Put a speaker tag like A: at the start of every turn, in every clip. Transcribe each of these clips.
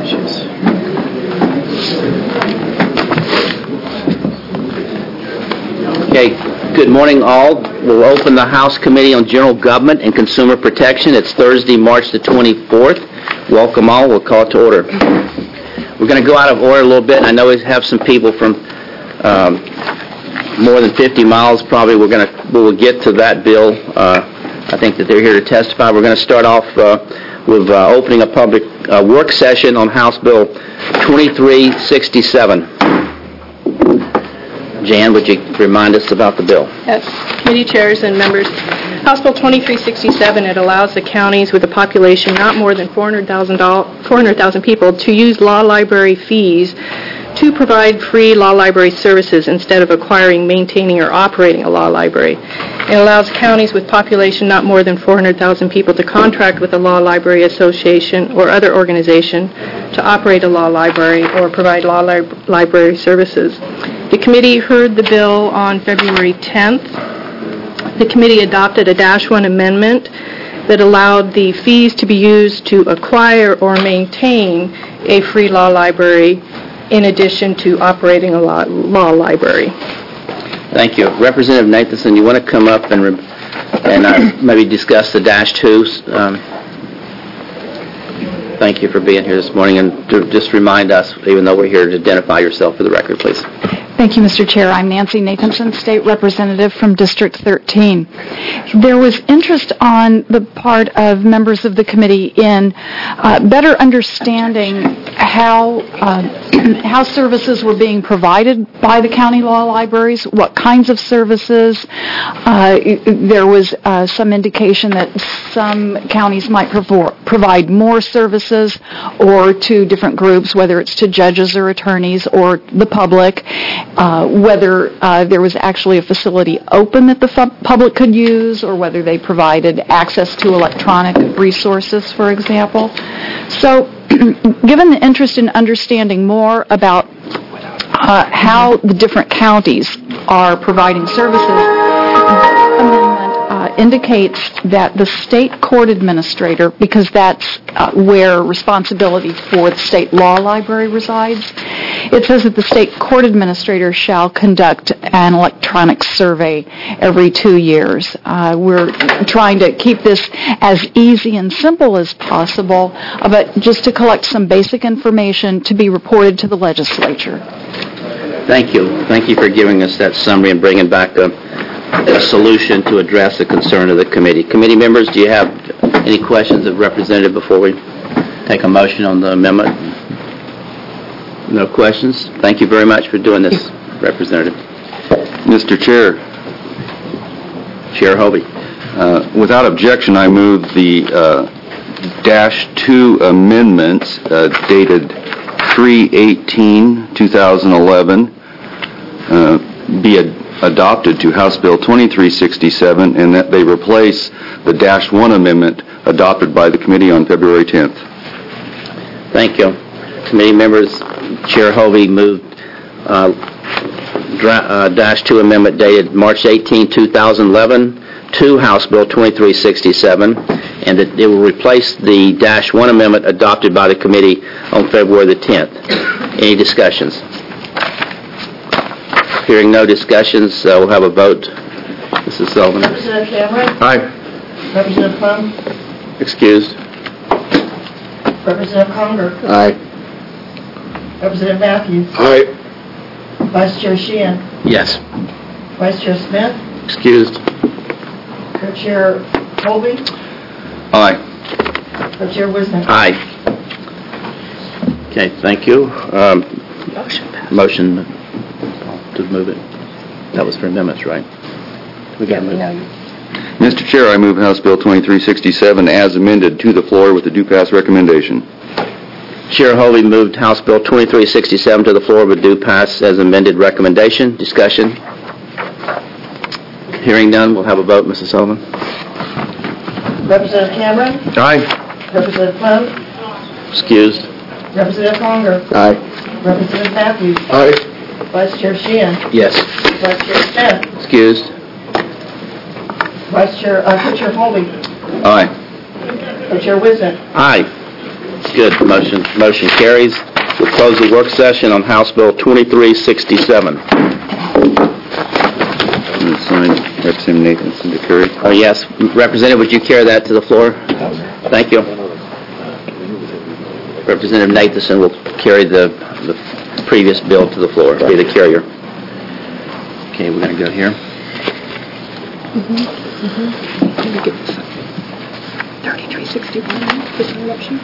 A: Okay, good morning all. We'll open the House Committee on General Government and Consumer Protection. It's Thursday, March the 24th. Welcome all. We'll call it to order. We're going to go out of order a little bit. I know we have some people from more than 50 miles probably. We will get to that bill. I think that they're here to testify. We're going to start off with opening a public work session on House Bill 2367. Jan, would you remind us about the bill?
B: Yes, committee chairs and members. House Bill 2367, it allows the counties with a population not more than 400,000 people to use law library fees to provide free law library services instead of acquiring, maintaining, or operating a law library. It allows counties with population not more than 400,000 people to contract with a law library association or other organization to operate a law library or provide law library services. The committee heard the bill on February 10th. The committee adopted a -1 amendment that allowed the fees to be used to acquire or maintain a free law library in addition to operating a law library.
A: Thank you. Representative Nathanson, you want to come up and maybe discuss the -2s? Thank you for being here this morning, and to just remind us, even though we're here, to identify yourself for the record, please.
C: Thank you, Mr. Chair. I'm Nancy Nathanson, State Representative from District 13. There was interest on the part of members of the committee in better understanding how services were being provided by the county law libraries, what kinds of services. There was some indication that some counties might provide more services or to different groups, whether it's to judges or attorneys or the public. Whether there was actually a facility open that the public could use, or whether they provided access to electronic resources, for example. So, given the interest in understanding more about how the different counties are providing services, this amendment indicates that the state court administrator, because that's where responsibility for the state law library resides, it says that the state court administrator shall conduct an electronic survey every 2 years. We're trying to keep this as easy and simple as possible, but just to collect some basic information to be reported to the legislature.
A: Thank you. Thank you for giving us that summary and bringing back a solution to address the concern of the committee. Committee members, do you have any questions of Representative before we take a motion on the amendment? No questions? Thank you very much for doing this, Representative.
D: Mr. Chair.
A: Chair Hovey.
D: Without objection, I move the -2 amendment dated 3/18/2011 be adopted to House Bill 2367, and that they replace the -1 amendment adopted by the committee on February 10th.
A: Thank you. Committee members, Chair Hovey moved -2 amendment dated March 18, 2011 to House Bill 2367, and that it will replace the -1 amendment adopted by the committee on February the 10th. Any discussions? Hearing no discussions, we'll have a vote. Mrs. Sullivan.
E: Representative Cameron?
A: Aye.
E: Representative Plum?
A: Excused.
E: Representative Conger?
A: Aye.
E: Representative Matthews?
D: Aye.
E: Vice Chair Sheehan?
A: Yes.
E: Vice Chair Smith?
A: Excused.
E: Co-Chair Colby?
D: Aye.
E: Co-Chair Wisnick?
A: Aye. Okay, thank you. Motion to move it. That was for amendments, right? We got to move.
D: Mr. Chair, I move House Bill 2367 as amended to the floor with the due pass recommendation.
A: Chair Hovey moved House Bill 2367 to the floor with due pass as amended recommendation. Discussion? Hearing none, we'll have a vote. Mrs. Sullivan.
E: Representative Cameron?
A: Aye.
E: Representative Plum?
A: Excused.
E: Representative Conger?
A: Aye.
E: Representative Matthews?
A: Aye.
E: Vice Chair Sheehan?
A: Yes.
E: Vice Chair Smith?
A: Excused.
E: Co-Chair Colby?
D: Aye.
E: Co-Chair Wisnick?
A: Aye. Good. Motion carries. We'll close the work session on House Bill 2367.
D: Sign Representative Nathanson to carry.
A: Oh, yes. Representative, would you carry that to the floor? Thank you. Representative Nathanson will carry the previous bill to the floor, be the carrier. Okay, we're going to go here.
B: 3361, this interruption?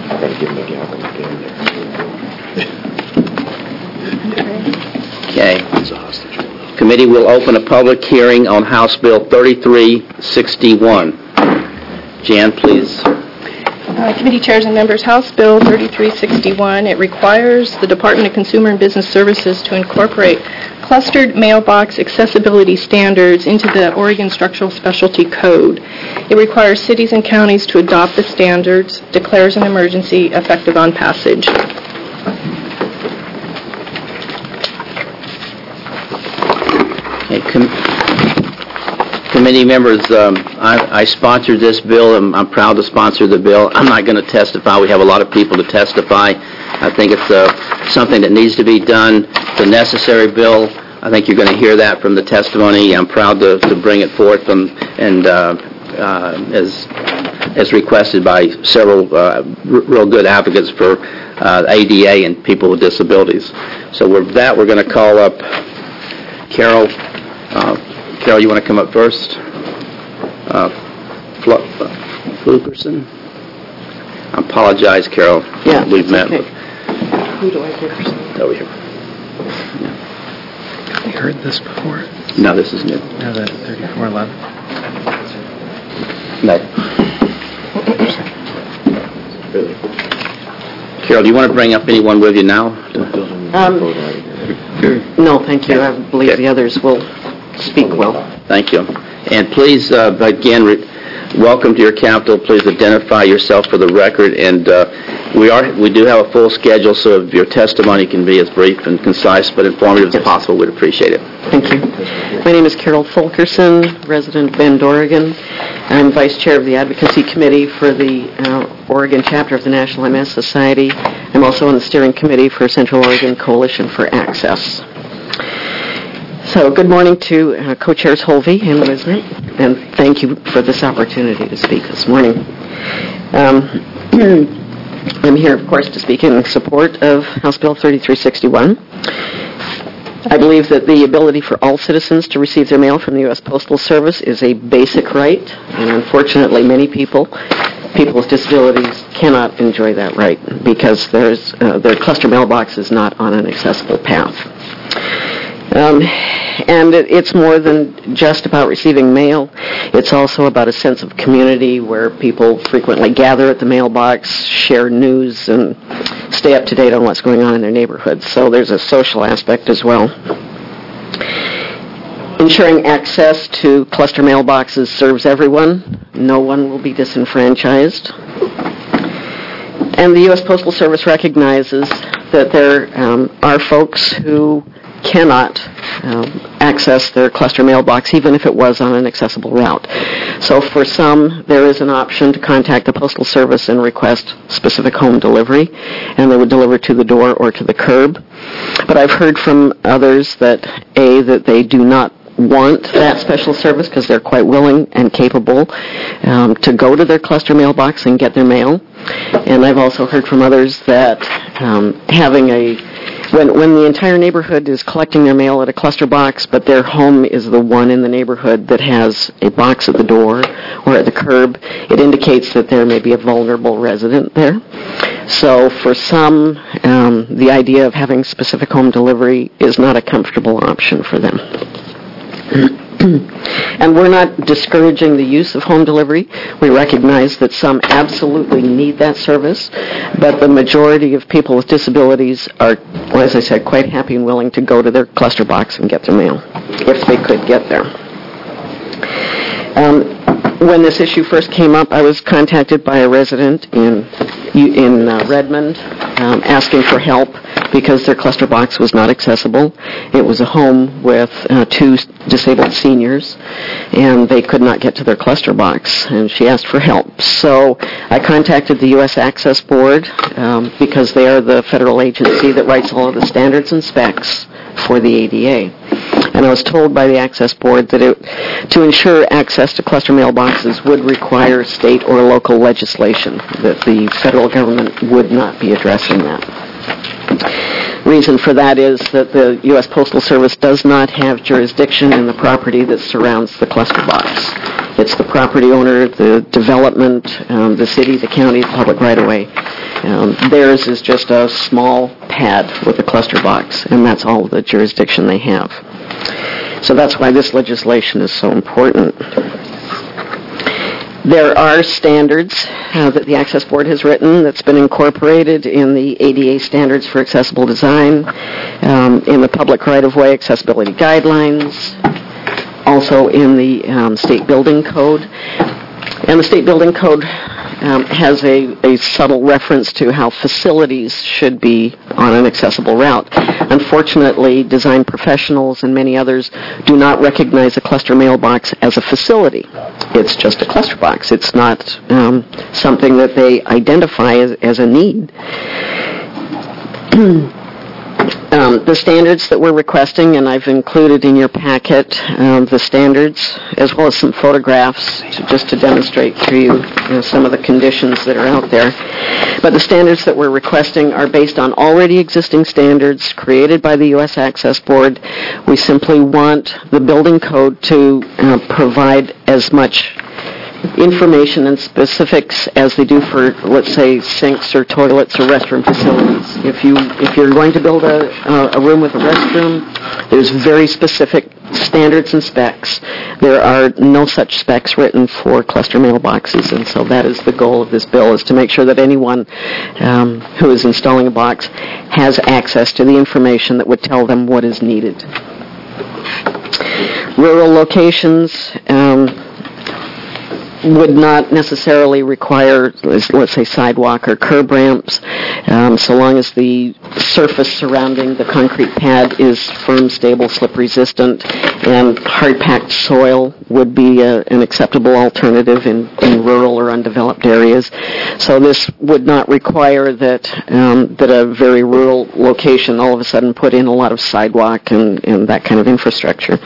A: Okay. Committee will open a public hearing on House Bill 3361. Jan, please.
B: Committee chairs and members, House Bill 3361, it requires the Department of Consumer and Business Services to incorporate clustered mailbox accessibility standards into the Oregon Structural Specialty Code. It requires cities and counties to adopt the standards, declares an emergency, effective on passage.
A: Okay, committee members, I sponsored this bill, and I'm proud to sponsor the bill. I'm not going to testify. We have a lot of people to testify. I think it's something that needs to be done. It's a necessary bill. I think you're going to hear that from the testimony. I'm proud to bring it forth and as requested by several real good advocates for ADA and people with disabilities. So with that, we're going to call up Carol. Carol, you want to come up first? Flukerson? I apologize, Carol.
F: Yeah,
A: We've met.
F: okay. Who do I hear?
A: Over here.
G: Have you heard this before?
A: No, this is new.
G: No, that 3411?
A: No. Carol, do you want to bring up anyone with you now?
F: No, thank you. I believe the others will speak well.
A: Thank you. And please, again, welcome to your capital. Please identify yourself for the record. And we do have a full schedule, so if your testimony can be as brief and concise but informative as possible, we'd appreciate it.
F: Thank you. My name is Carol Fulkerson, resident of Bend, Oregon. I'm Vice Chair of the Advocacy Committee for the Oregon chapter of the National MS Society. I'm also on the Steering Committee for Central Oregon Coalition for Access. So good morning to Co-Chairs Holvey and Wisner, and thank you for this opportunity to speak this morning. I'm here, of course, to speak in support of House Bill 3361. I believe that the ability for all citizens to receive their mail from the U.S. Postal Service is a basic right, and unfortunately many people with disabilities cannot enjoy that right because their cluster mailbox is not on an accessible path. And it's more than just about receiving mail. It's also about a sense of community where people frequently gather at the mailbox, share news, and stay up to date on what's going on in their neighborhoods. So there's a social aspect as well. Ensuring access to cluster mailboxes serves everyone. No one will be disenfranchised. And the U.S. Postal Service recognizes that there are folks who cannot access their cluster mailbox, even if it was on an accessible route. So for some, there is an option to contact the Postal Service and request specific home delivery, and they would deliver to the door or to the curb. But I've heard from others that they do not want that special service because they're quite willing and capable to go to their cluster mailbox and get their mail. And I've also heard from others that when the entire neighborhood is collecting their mail at a cluster box, but their home is the one in the neighborhood that has a box at the door or at the curb, it indicates that there may be a vulnerable resident there. So for some, the idea of having specific home delivery is not a comfortable option for them. And we're not discouraging the use of home delivery. We recognize that some absolutely need that service, but the majority of people with disabilities are, as I said, quite happy and willing to go to their cluster box and get their mail, if they could get there. When this issue first came up, I was contacted by a resident in Redmond asking for help because their cluster box was not accessible. It was a home with two disabled seniors, and they could not get to their cluster box, and she asked for help. So I contacted the U.S. Access Board because they are the federal agency that writes all of the standards and specs for the ADA. And I was told by the Access Board that to ensure access to cluster mailboxes would require state or local legislation, that the federal government would not be addressing that. Reason for that is that the U.S. Postal Service does not have jurisdiction in the property that surrounds the cluster box. It's the property owner, the development, the city, the county, the public right-of-way. Theirs is just a small pad with a cluster box, and that's all the jurisdiction they have. So that's why this legislation is so important. There are standards that the Access Board has written that's been incorporated in the ADA Standards for Accessible Design, in the Public Right-of-Way Accessibility Guidelines, also in the State Building Code. And the State Building Code has a subtle reference to how facilities should be on an accessible route. Unfortunately, design professionals and many others do not recognize a cluster mailbox as a facility. It's just a cluster box. It's not something that they identify as a need. The standards that we're requesting, and I've included in your packet the standards, as well as some photographs just to demonstrate to you, some of the conditions that are out there. But the standards that we're requesting are based on already existing standards created by the U.S. Access Board. We simply want the building code to provide as much information and specifics as they do for, let's say, sinks or toilets or restroom facilities. If you're going to build a room with a restroom, there's very specific standards and specs. There are no such specs written for cluster mailboxes, and so that is the goal of this bill, is to make sure that anyone who is installing a box has access to the information that would tell them what is needed. Rural locations would not necessarily require, let's say, sidewalk or curb ramps, so long as the surface surrounding the concrete pad is firm, stable, slip-resistant, and hard-packed soil would be an acceptable alternative in rural or undeveloped areas. So this would not require that a very rural location all of a sudden put in a lot of sidewalk and that kind of infrastructure.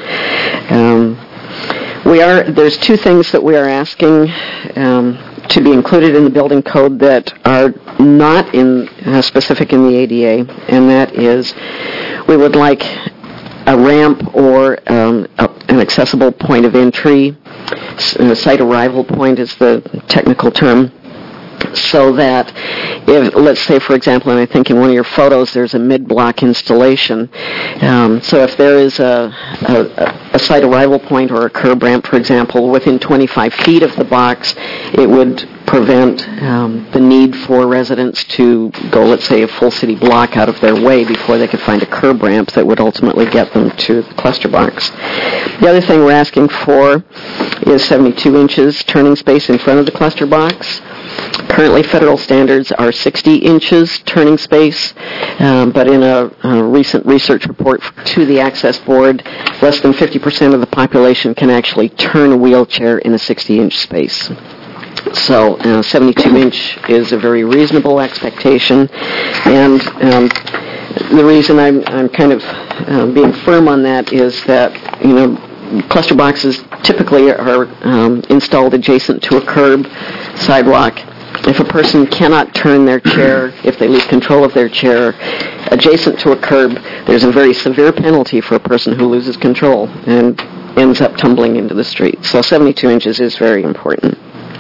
F: There's two things that we are asking to be included in the building code that are not specific in the ADA, and that is we would like a ramp or an accessible point of entry. Site arrival point is the technical term. So that if, let's say, for example, and I think in one of your photos there's a mid-block installation. So if there is a site arrival point or a curb ramp, for example, within 25 feet of the box, it would prevent the need for residents to go, let's say, a full city block out of their way before they could find a curb ramp that would ultimately get them to the cluster box. The other thing we're asking for is 72 inches turning space in front of the cluster box. Currently, federal standards are 60 inches turning space, but in a recent research report to the Access Board, less than 50% of the population can actually turn a wheelchair in a 60-inch space. So 72-inch is a very reasonable expectation, and the reason I'm kind of being firm on that is that, cluster boxes typically are installed adjacent to a curb, sidewalk. If a person cannot turn their chair, if they lose control of their chair adjacent to a curb, there's a very severe penalty for a person who loses control and ends up tumbling into the street. So 72 inches is very important.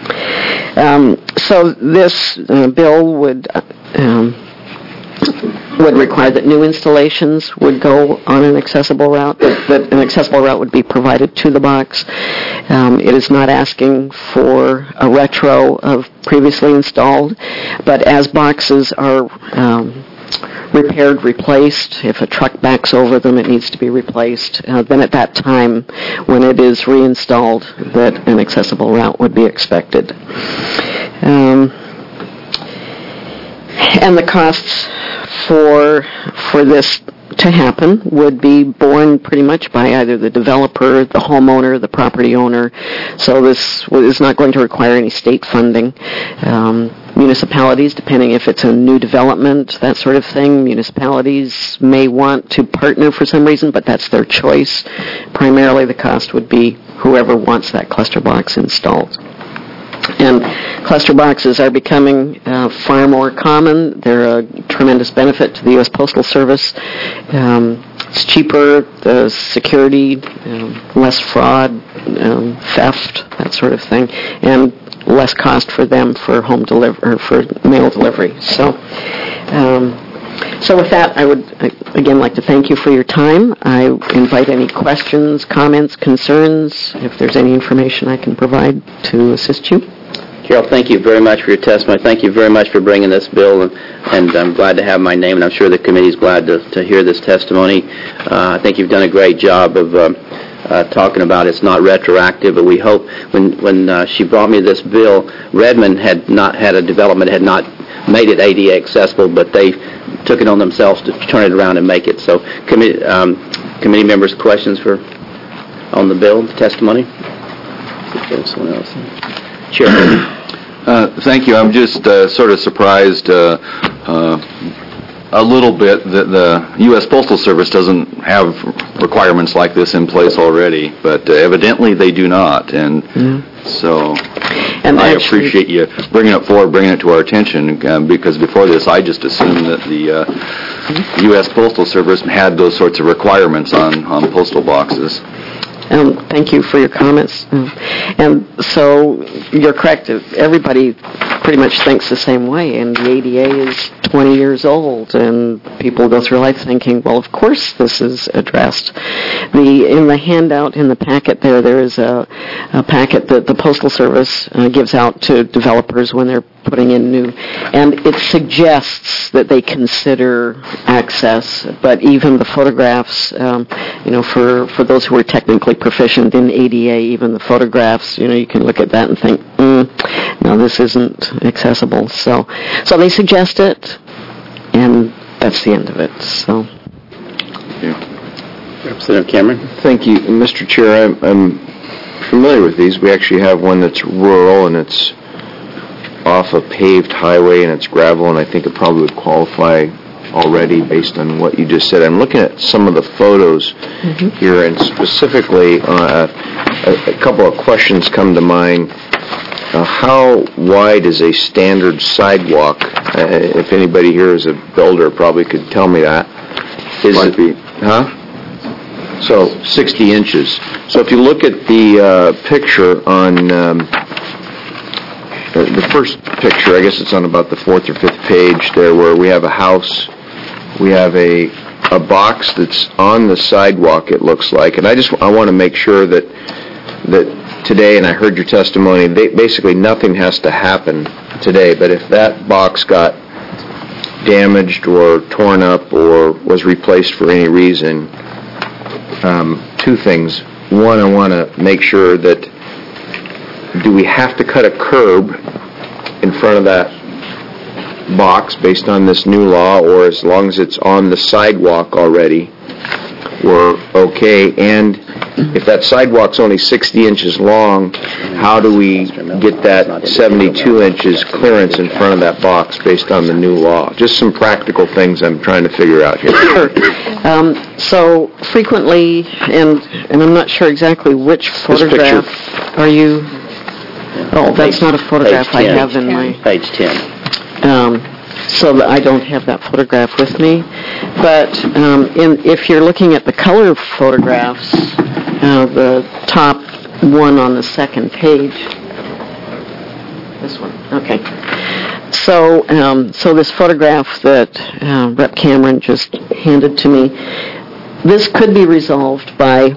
F: So this bill would require that new installations would go on an accessible route, that an accessible route would be provided to the box. It is not asking for a retro of previously installed, but as boxes are repaired, replaced, if a truck backs over them, it needs to be replaced. Then at that time, when it is reinstalled, that an accessible route would be expected. And the costs for this to happen would be borne pretty much by either the developer, the homeowner, the property owner. So this is not going to require any state funding. Municipalities, depending if it's a new development, that sort of thing, municipalities may want to partner for some reason, but that's their choice. Primarily the cost would be whoever wants that cluster box installed. And cluster boxes are becoming far more common. They're a tremendous benefit to the U.S. Postal Service. It's cheaper, the security, less fraud, theft, that sort of thing, and less cost for them for home delivery or for mail delivery. So with that, I would again like to thank you for your time. I invite any questions, comments, concerns, if there's any information I can provide to assist you.
A: Carol, thank you very much for your testimony. Thank you very much for bringing this bill, and I'm glad to have my name, and I'm sure the committee's glad to hear this testimony. I think you've done a great job of talking about it's not retroactive, but we hope when she brought me this bill, Redmond had not had a development, had not made it ADA accessible, but they took it on themselves to turn it around and make it. So committee members, questions on the bill, the testimony? Someone else? Chair.
D: Thank you. I'm just sort of surprised a little bit that the U.S. Postal Service doesn't have requirements like this in place already, but evidently they do not, and so I appreciate you bringing it forward, bringing it to our attention, because before this I just assumed that the U.S. Postal Service had those sorts of requirements on postal boxes.
F: Thank you for your comments. And so you're correct. Everybody pretty much thinks the same way, and the ADA is 20 years old, and people go through life thinking, well, of course this is addressed. In the handout in the packet there is a packet that the Postal Service gives out to developers when they're putting in new, and it suggests that they consider access, but even the photographs, for those who are technically proficient in ADA, even the photographs, you can look at that and think, no, this isn't accessible. So they suggest it, and that's the end of it. So.
A: Representative Cameron.
H: Thank you, Mr. Chair. I'm familiar with these. We actually have one that's rural, and it's off a paved highway, and it's gravel, and I think it probably would qualify already based on what you just said. I'm looking at some of the photos here, and specifically a couple of questions come to mind. How wide is a standard sidewalk? If anybody here is a builder, probably could tell me that.
D: 5 feet.
H: Huh? So 60 inches. So if you look at the picture on the first picture, I guess it's on about the 4th or 5th page there, where we have a house, we have a box that's on the sidewalk, it looks like, and I want to make sure that today, and I heard your testimony, basically nothing has to happen today, but if that box got damaged or torn up or was replaced for any reason, two things. One, I want to make sure that, do we have to cut a curb in front of that box based on this new law, or as long as it's on the sidewalk already, we're okay? And if that sidewalk's only 60 inches long, how do we get that 72 inches clearance in front of that box based on the new law? Just some practical things I'm trying to figure out here.
F: Sure. So frequently, and I'm not sure exactly which photograph are you... Oh, that's not a photograph I have in my...
A: Page 10.
F: So I don't have that photograph with me. But if you're looking at the color photographs, the top one on the second page, this one, okay. So this photograph that Rep. Cameron just handed to me, this could be resolved by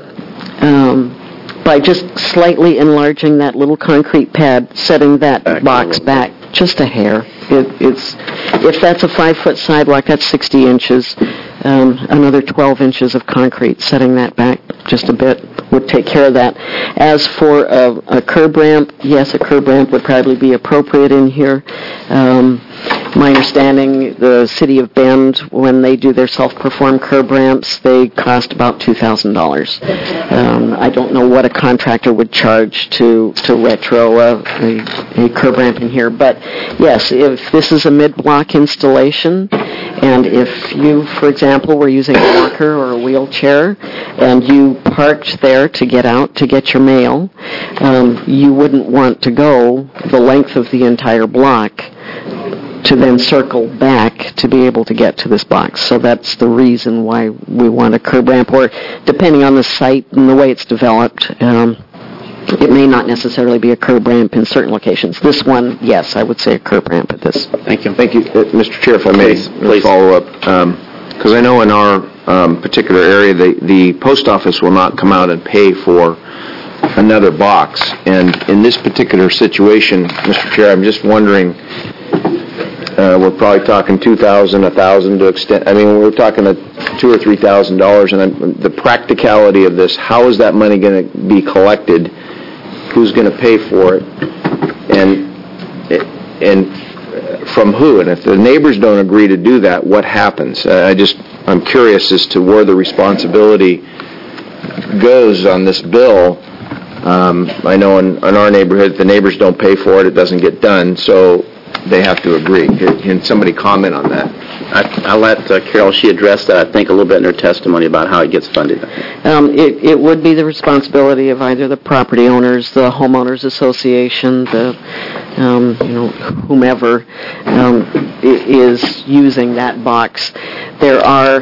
F: just slightly enlarging that little concrete pad, setting that box back just a hair. If that's a 5-foot sidewalk, that's 60 inches. Another 12 inches of concrete, setting that back just a bit would take care of that. As for a curb ramp, yes, a curb ramp would probably be appropriate in here. My understanding, the city of Bend, when they do their self-perform curb ramps, they cost about $2,000. I don't know what a contractor would charge to retro a curb ramp in here, but yes, if this is a mid-block installation, and if you, for example, were using a walker or a wheelchair, and you parked there to get out to get your mail, you wouldn't want to go the length of the entire block to then circle back to be able to get to this box. So that's the reason why we want a curb ramp, or depending on the site and the way it's developed, it may not necessarily be a curb ramp in certain locations. This one, yes, I would say a curb ramp at this.
H: Thank you. Thank you. Mr. Chair, if I may follow up, because I know in our particular area, the post office will not come out and pay for another box. And in this particular situation, Mr. Chair, I'm just wondering, we're probably talking $2,000, $1,000 to extend. I mean, we're talking $2,000 or $3,000, and the practicality of this, how is that money going to be collected? Who's going to pay for it? And from who? And if the neighbors don't agree to do that, what happens? I'm curious as to where the responsibility goes on this bill. I know in our neighborhood, if the neighbors don't pay for it, it doesn't get done, so they have to agree. Can somebody comment on that?
A: I'll let Carol, she addressed that, I think, a little bit in her testimony about how it gets funded.
F: It would be the responsibility of either the property owners, the homeowners association, whomever is using that box. There are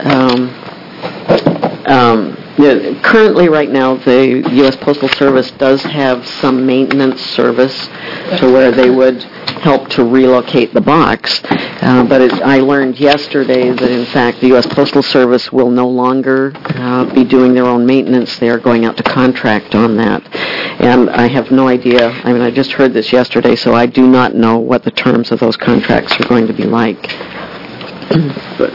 F: currently, right now, the U.S. Postal Service does have some maintenance service to where they would help to relocate the box. But I learned yesterday that, in fact, the U.S. Postal Service will no longer be doing their own maintenance. They are going out to contract on that. And I have no idea. I mean, I just heard this yesterday, so I do not know what the terms of those contracts are going to be like.
A: But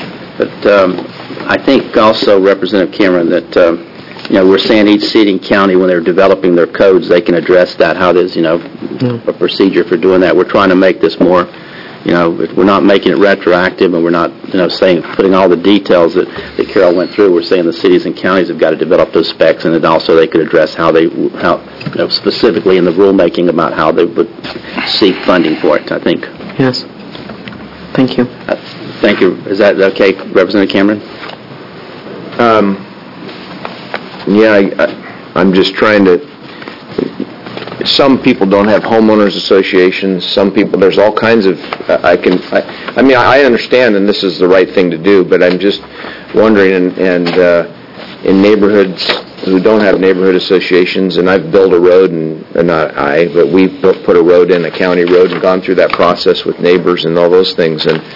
A: I think also, Representative Cameron, that we're saying each seating county, when they're developing their codes, they can address that, how there's, a procedure for doing that. We're trying to make this more, we're not making it retroactive, and we're not, putting all the details that Carol went through. We're saying the cities and counties have got to develop those specs, and then also they could address how specifically in the rulemaking about how they would seek funding for it, I think.
F: Yes. Thank you.
A: Thank you. Is that okay, Representative Cameron?
H: I'm just trying to... Some people don't have homeowners associations. Some people, there's all kinds of... I understand, and this is the right thing to do, but I'm just wondering, and in neighborhoods who don't have neighborhood associations, and I've built a road, but we've put a road in, a county road, and gone through that process with neighbors and all those things, and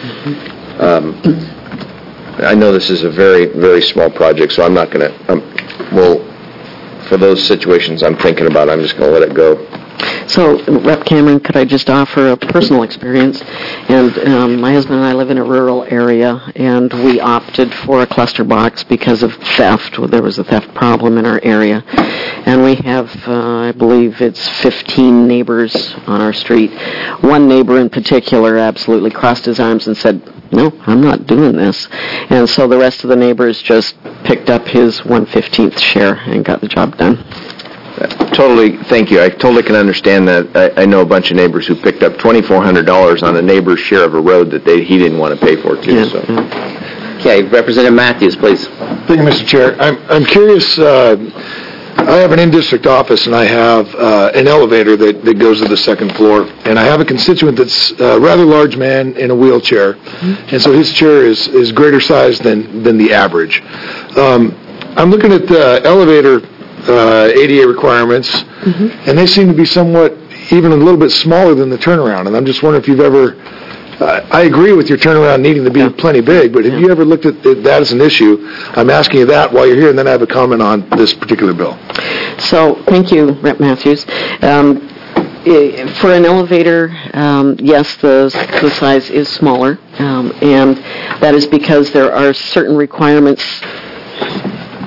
H: I know this is a very, very small project, so I'm not going to... for those situations I'm thinking about, I'm just going to let it go.
F: So, Rep. Cameron, could I just offer a personal experience? And my husband and I live in a rural area, and we opted for a cluster box because of theft. There was a theft problem in our area. And we have, I believe it's 15 neighbors on our street. One neighbor in particular absolutely crossed his arms and said, "No, I'm not doing this." And so the rest of the neighbors just picked up his 1/15th share and got the job done.
H: Totally, thank you. I totally can understand that. I know a bunch of neighbors who picked up $2,400 on a neighbor's share of a road that he didn't want to pay for, too.
F: Yeah.
H: So.
A: Okay, Representative Matthews, please.
I: Thank you, Mr. Chair. I'm curious. I have an in-district office, and I have an elevator that goes to the second floor. And I have a constituent that's a rather large man in a wheelchair, and so his chair is greater size than the average. I'm looking at the elevator ADA requirements, and they seem to be somewhat, even a little bit smaller than the turnaround. And I'm just wondering if you've ever... I agree with your turnaround needing to be plenty big, but have you ever looked at that as an issue? I'm asking you that while you're here, and then I have a comment on this particular bill.
F: So, thank you, Rep. Matthews. For an elevator, yes, the size is smaller, and that is because there are certain requirements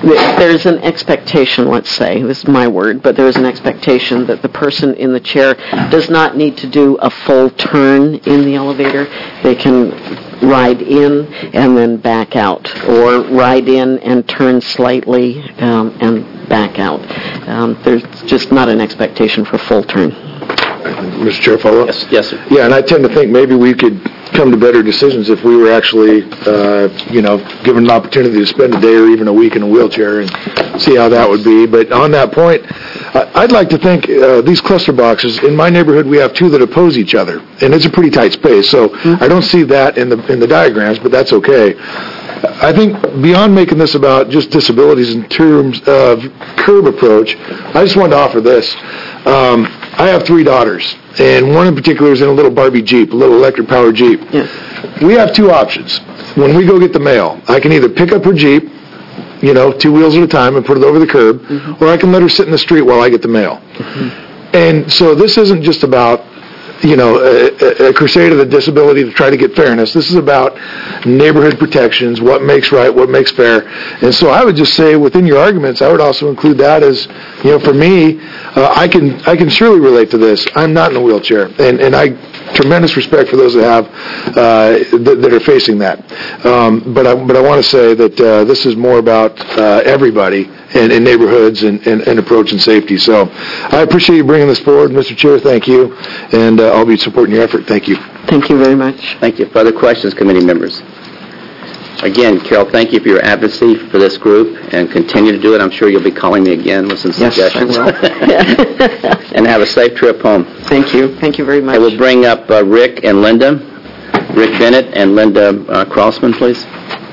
F: There's an expectation, let's say, this is my word, but there's an expectation that the person in the chair does not need to do a full turn in the elevator. They can ride in and then back out, or ride in and turn slightly and back out. There's just not an expectation for full turn.
I: Mr. Chair, follow up?
A: Yes, sir.
I: Yeah, and I tend to think maybe we could come to better decisions if we were actually, given an opportunity to spend a day or even a week in a wheelchair and see how that would be. But on that point, I'd like to think these cluster boxes, in my neighborhood we have two that oppose each other, and it's a pretty tight space, so I don't see that in the diagrams, but that's okay. I think beyond making this about just disabilities in terms of curb approach, I just wanted to offer this. I have 3 daughters, and one in particular is in a little Barbie Jeep, a little electric-powered Jeep.
F: Yes.
I: We have 2 options. When we go get the mail, I can either pick up her Jeep, 2 wheels at a time and put it over the curb, or I can let her sit in the street while I get the mail. And so this isn't just about a crusade of the disability to try to get fairness. This is about neighborhood protections, what makes right, what makes fair. And so I would just say within your arguments, I would also include that as, for me, I can surely relate to this. I'm not in a wheelchair, and I tremendous respect for those that have that are facing that. But I want to say that this is more about everybody and neighborhoods and approach and safety. So I appreciate you bringing this forward, Mr. Chair. Thank you, and I'll be supporting your effort. Thank you.
F: Thank you very much.
A: Thank you. Further questions, committee members? Again, Carol, thank you for your advocacy for this group, and continue to do it. I'm sure you'll be calling me again with some suggestions.
F: Yes, I will.
A: And have a safe trip home.
F: Thank you. Thank you very much.
A: I will bring up Rick and Linda. Rick Bennett and Linda Crossman, please.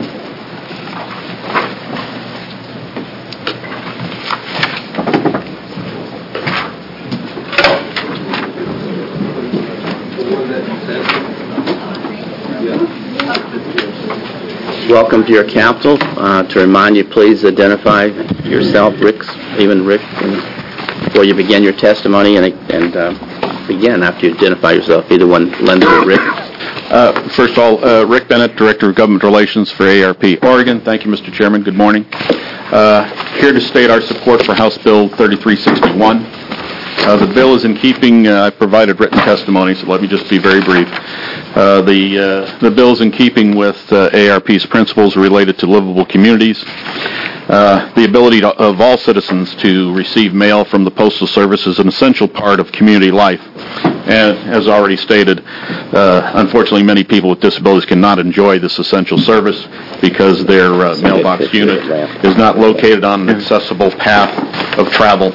A: Welcome to your council. To remind you, please identify yourself, Rick, before you begin your testimony, and begin after you identify yourself, either one, Linda or Rick.
J: First of all, Rick Bennett, Director of Government Relations for ARP Oregon. Thank you, Mr. Chairman. Good morning. Here to state our support for House Bill 3361. The bill is in keeping, I provided written testimony, so let me just be very brief. The bill is in keeping with ARP's principles related to livable communities. The ability of all citizens to receive mail from the Postal Service is an essential part of community life. And as already stated, unfortunately many people with disabilities cannot enjoy this essential service because their mailbox unit is not located on an accessible path of travel.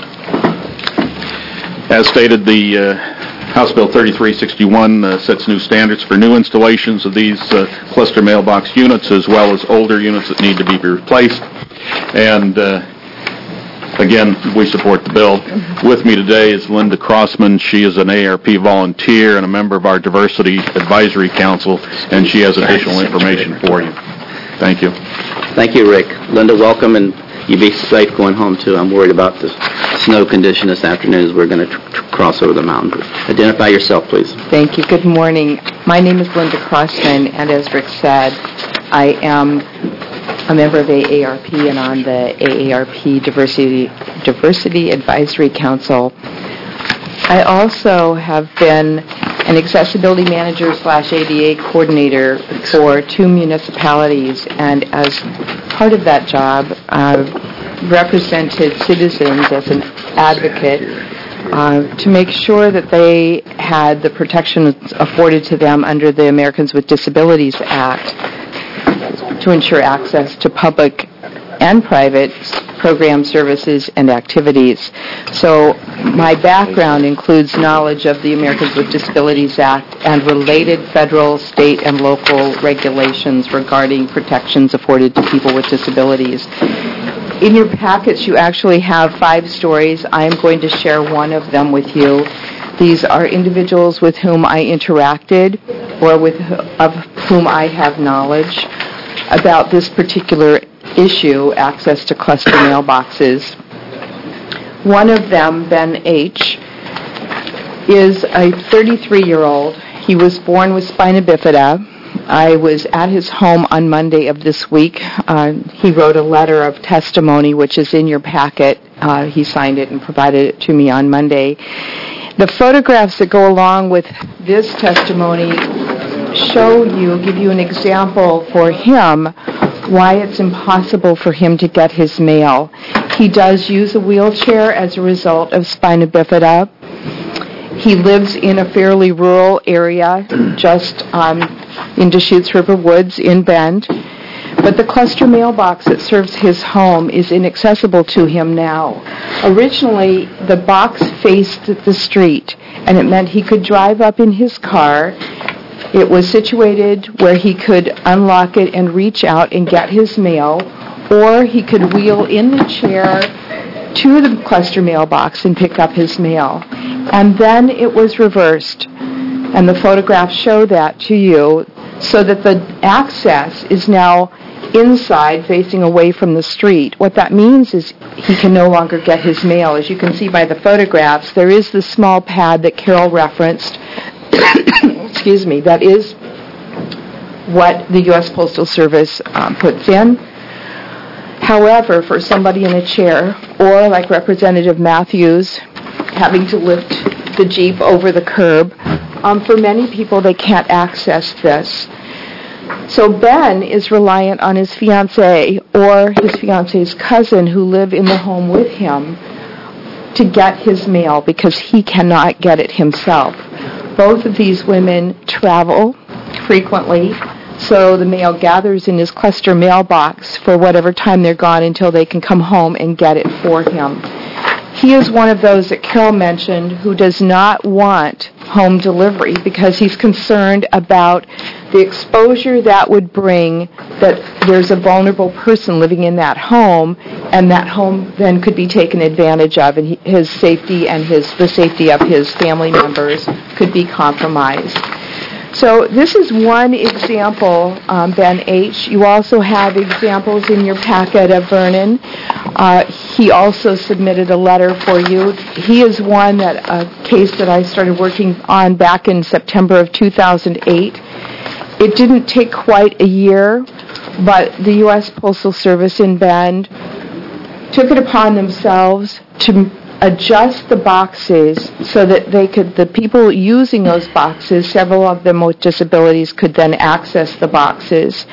J: As stated, the House Bill 3361 sets new standards for new installations of these cluster mailbox units, as well as older units that need to be replaced. And again, we support the bill. With me today is Linda Crossman. She is an ARP volunteer and a member of our Diversity Advisory Council, and she has additional information for you. Thank you.
A: Thank you, Rick. Linda, welcome, and you be safe going home, too. I'm worried about the snow condition this afternoon as we're going to cross over the mountain. Identify yourself, please.
K: Thank you. Good morning. My name is Linda Crossman, and as Rick said, I am a member of AARP and on the AARP Diversity Advisory Council. I also have been an accessibility manager / ADA coordinator for 2 municipalities, and as part of that job, represented citizens as an advocate to make sure that they had the protections afforded to them under the Americans with Disabilities Act to ensure access to public and private program services and activities. So my background includes knowledge of the Americans with Disabilities Act and related federal, state, and local regulations regarding protections afforded to people with disabilities. In your packets, you actually have 5 stories. I am going to share one of them with you. These are individuals with whom I interacted or of whom I have knowledge about this particular issue, access to cluster mailboxes. One of them, Ben H., is a 33-year-old. He was born with spina bifida. I was at his home on Monday of this week. He wrote a letter of testimony, which is in your packet. He signed it and provided it to me on Monday. The photographs that go along with this testimony give you an example for him why it's impossible for him to get his mail. He does use a wheelchair as a result of spina bifida. He lives in a fairly rural area, just in Deschutes River Woods in Bend. But the cluster mailbox that serves his home is inaccessible to him now. Originally, the box faced the street, and it meant he could drive up in his car. It was situated where he could unlock it and reach out and get his mail, or he could wheel in the chair to the cluster mailbox and pick up his mail. And then it was reversed, and the photographs show that to you, so that the access is now inside, facing away from the street. What that means is he can no longer get his mail. As you can see by the photographs, there is the small pad that Carol referenced. Excuse me, that is what the U.S. Postal Service puts in. However, for somebody in a chair, or like Representative Matthews, having to lift the Jeep over the curb, for many people, they can't access this. So Ben is reliant on his fiancée or his fiancée's cousin who live in the home with him to get his mail because he cannot get it himself. Both of these women travel frequently, so the mail gathers in his cluster mailbox for whatever time they're gone until they can come home and get it for him. He is one of those that Carol mentioned who does not want home delivery because he's concerned about the exposure that would bring, that there's a vulnerable person living in that home, and that home then could be taken advantage of, and his safety and the safety of his family members could be compromised. So this is one example, Ben H. You also have examples in your packet of Vernon. He also submitted a letter for you. He is a case that I started working on back in September of 2008. It didn't take quite a year, but the U.S. Postal Service in Bend took it upon themselves to adjust the boxes so that the people using those boxes, several of them with disabilities, could then access the boxes.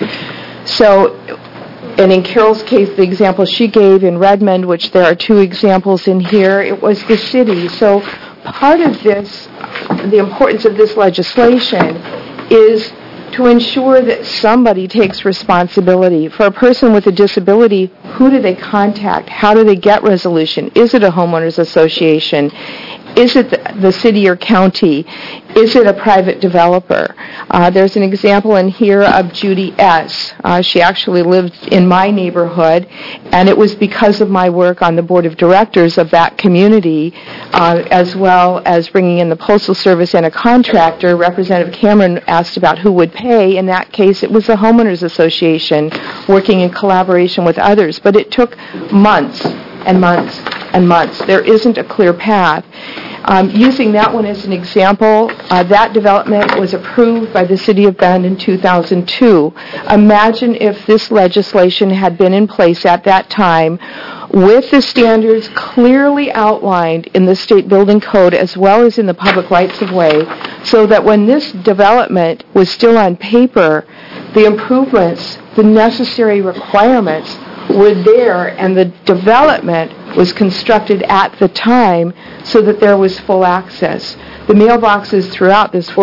K: So, and in Carol's case, the example she gave in Redmond, which there are two examples in here, it was the city. So part of this, the importance of this legislation is to ensure that somebody takes responsibility. For a person with a disability, who do they contact? How do they get resolution? Is it a homeowners association? Is it the city or county? Is it a private developer? There's an example in here of Judy S. She actually lived in my neighborhood, and it was because of my work on the board of directors of that community, as well as bringing in the Postal Service and a contractor. Representative Cameron asked about who would pay. In that case, it was a homeowners association working in collaboration with others, but it took months and months and months. There isn't a clear path. Using that one as an example, that development was approved by the City of Bend in 2002. Imagine if this legislation had been in place at that time with the standards clearly outlined in the state building code as well as in the public rights of way, so that when this development was still on paper, the improvements, the necessary requirements were there, and the development was constructed at the time so that there was full access. The mailboxes throughout this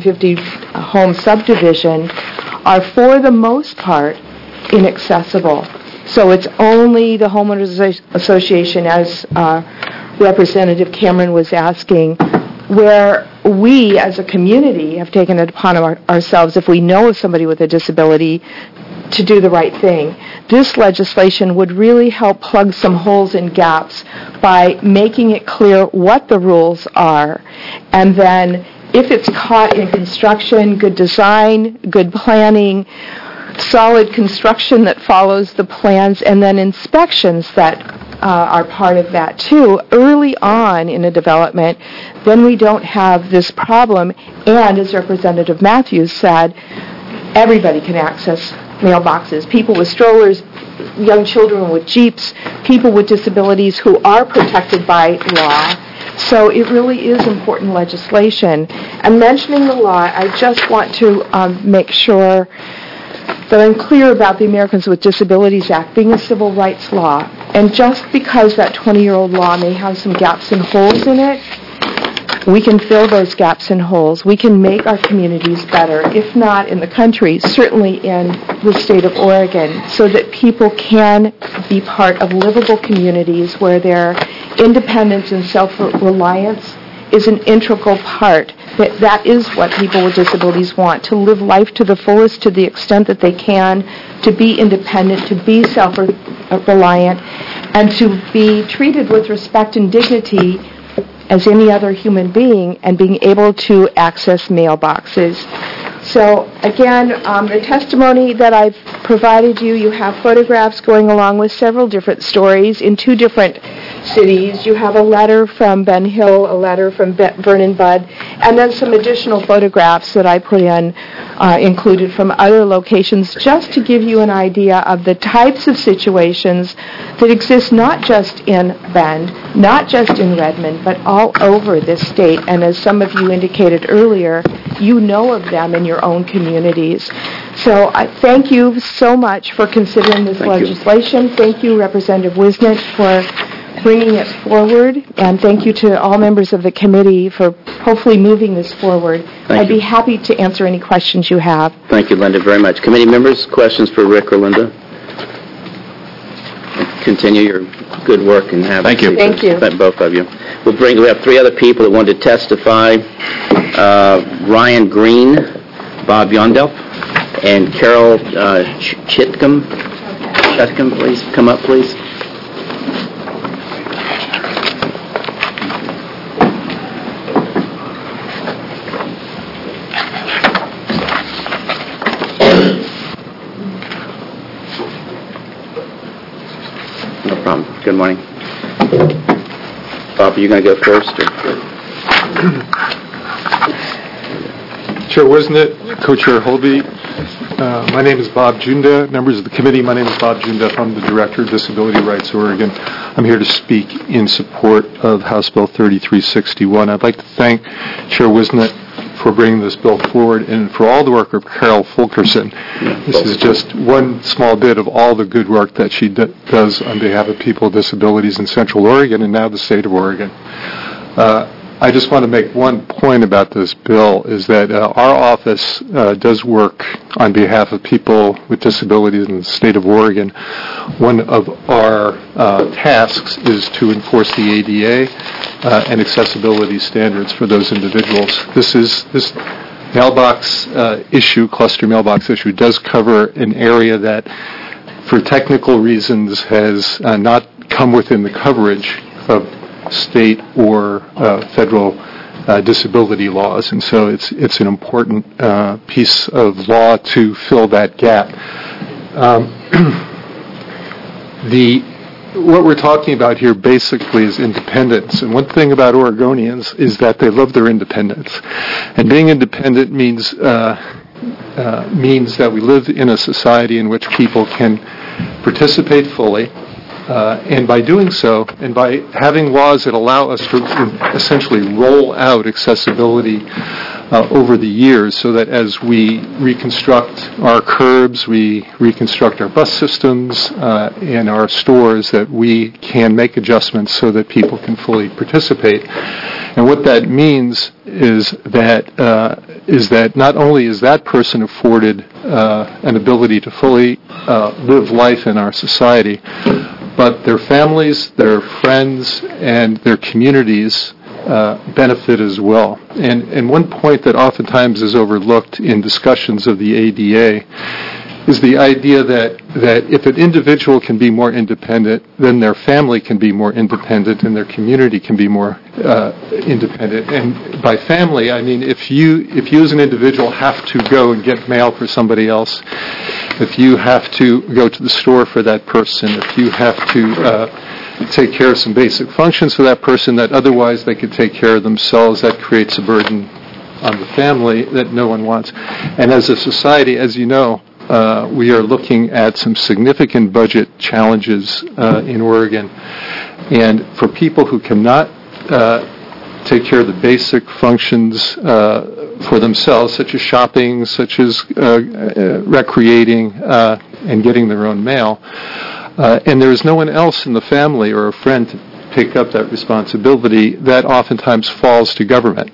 K: 450-home subdivision are, for the most part, inaccessible. So it's only the homeowners association, as Representative Cameron was asking, where we as a community have taken it upon ourselves, if we know of somebody with a disability, to do the right thing. This legislation would really help plug some holes and gaps by making it clear what the rules are, and then if it's caught in construction, good design, good planning, solid construction that follows the plans, and then inspections that are part of that too, early on in a development, then we don't have this problem. And as Representative Matthews said, everybody can access mailboxes. People with strollers, young children with Jeeps, people with disabilities who are protected by law. So it really is important legislation. And mentioning the law, I just want to make sure that I'm clear about the Americans with Disabilities Act being a civil rights law. And just because that 20-year-old law may have some gaps and holes in it, we can fill those gaps and holes. We can make our communities better, if not in the country, certainly in the state of Oregon, so that people can be part of livable communities where their independence and self-reliance is an integral part. That is what people with disabilities want, to live life to the fullest, to the extent that they can, to be independent, to be self-reliant, and to be treated with respect and dignity as any other human being, and being able to access mailboxes. So again, the testimony that I've provided you, you have photographs going along with several different stories in 2 different cities. You have a letter from Ben Hill, a letter from Vernon Budd, and then some additional photographs that I put in, included from other locations, just to give you an idea of the types of situations that exist not just in Bend, not just in Redmond, but all over this state. And as some of you indicated earlier, you know of them in your own communities. So I thank you so much for considering this legislation. Thank you, Representative Wisnett, for bringing it forward, and thank you to all members of the committee for hopefully moving this forward. I'd be happy to answer any questions you have.
A: Thank you, Linda, very much. Committee members, questions for Rick or Linda? Continue your good work and have
J: Thank you.
K: Thank you.
A: Both of you. We have 3 other people that wanted to testify. Ryan Green, Bob Yondelp, and Carol Chitcomb. Please come up, please. No problem. Good morning. Bob, are you going to go first?
L: Chair Wisnett, Co-Chair Holby, my name is Bob Junda. Members of the committee, my name is Bob Junda. I'm the Director of Disability Rights Oregon. I'm here to speak in support of House Bill 3361. I'd like to thank Chair Wisnett for bringing this bill forward and for all the work of Carol Fulkerson. This is just one small bit of all the good work that she does on behalf of people with disabilities in Central Oregon and now the state of Oregon. I just want to make one point about this bill, is that our office does work on behalf of people with disabilities in the state of Oregon. One of our tasks is to enforce the ADA and accessibility standards for those individuals. This mailbox issue, cluster mailbox issue, does cover an area that, for technical reasons, has not come within the coverage of state or federal disability laws, and so it's an important piece of law to fill that gap. What we're talking about here basically is independence, and one thing about Oregonians is that they love their independence, and being independent means that we live in a society in which people can participate fully. And by doing so, and by having laws that allow us to essentially roll out accessibility over the years, so that as we reconstruct our curbs, we reconstruct our bus systems and our stores, that we can make adjustments so that people can fully participate. And what that means is that not only is that person afforded an ability to fully live life in our society, but their families, their friends, and their communities benefit as well. And one point that oftentimes is overlooked in discussions of the ADA is the idea that if an individual can be more independent, then their family can be more independent and their community can be more independent. And by family, I mean if you as an individual have to go and get mail for somebody else, if you have to go to the store for that person, if you have to take care of some basic functions for that person that otherwise they could take care of themselves, that creates a burden on the family that no one wants. And as a society, as you know, we are looking at some significant budget challenges in Oregon. And for people who cannot take care of the basic functions for themselves, such as shopping, such as recreating, and getting their own mail, and there is no one else in the family or a friend to pick up that responsibility, that oftentimes falls to government.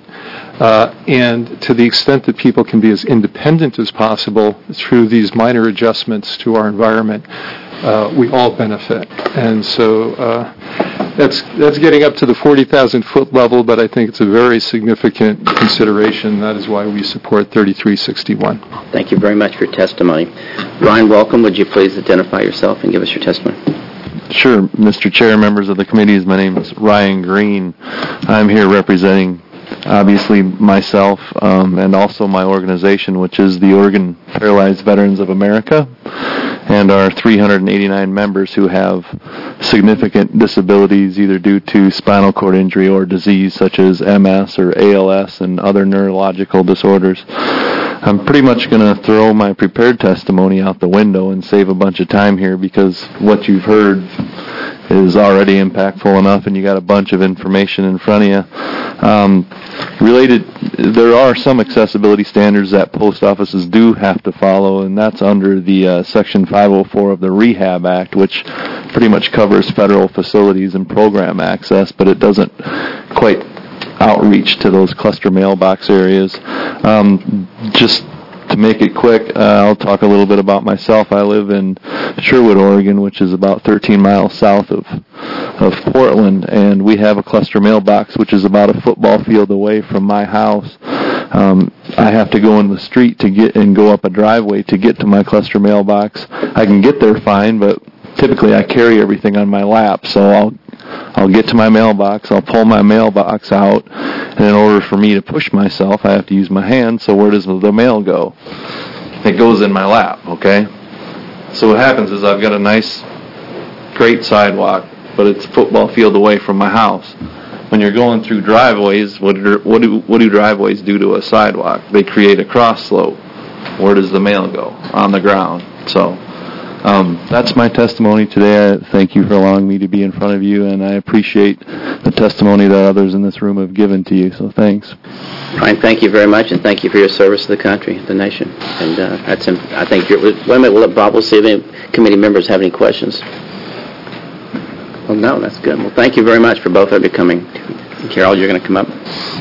L: And to the extent that people can be as independent as possible through these minor adjustments to our environment, we all benefit. And so that's getting up to the 40,000-foot level, but I think it's a very significant consideration. That is why we support 3361.
A: Thank you very much for your testimony. Ryan, welcome. Would you please identify yourself and give us your testimony?
M: Sure, Mr. Chair, members of the committees, my name is Ryan Green. I'm here representing, obviously, myself and also my organization, which is the Oregon Paralyzed Veterans of America, and our 389 members who have significant disabilities either due to spinal cord injury or disease such as MS or ALS and other neurological disorders. I'm pretty much going to throw my prepared testimony out the window and save a bunch of time here because what you've heard is already impactful enough and you got a bunch of information in front of you. There are some accessibility standards that post offices do have to follow, and that's under the Section 504 of the Rehab Act, which pretty much covers federal facilities and program access, but it doesn't quite outreach to those cluster mailbox areas. Just to make it quick, I'll talk a little bit about myself. I live in Sherwood, Oregon, which is about 13 miles south of Portland, and we have a cluster mailbox, which is about a football field away from my house. I have to go in the street to go up a driveway to get to my cluster mailbox. I can get there fine, but typically I carry everything on my lap, so I'll get to my mailbox, I'll pull my mailbox out, and in order for me to push myself, I have to use my hand, so where does the mail go? It goes in my lap, okay? So what happens is I've got a nice, great sidewalk, but it's a football field away from my house. When you're going through driveways, what do driveways do to a sidewalk? They create a cross slope. Where does the mail go? On the ground. So that's my testimony today. Thank you for allowing me to be in front of you, and I appreciate the testimony that others in this room have given to you, so thanks.
A: Ryan, thank you very much, and thank you for your service to the country, the nation. And I think we'll let Bob, we'll see if any committee members have any questions. Well, no, that's good. Well, thank you very much for both of you coming. Carol, you're going to come up.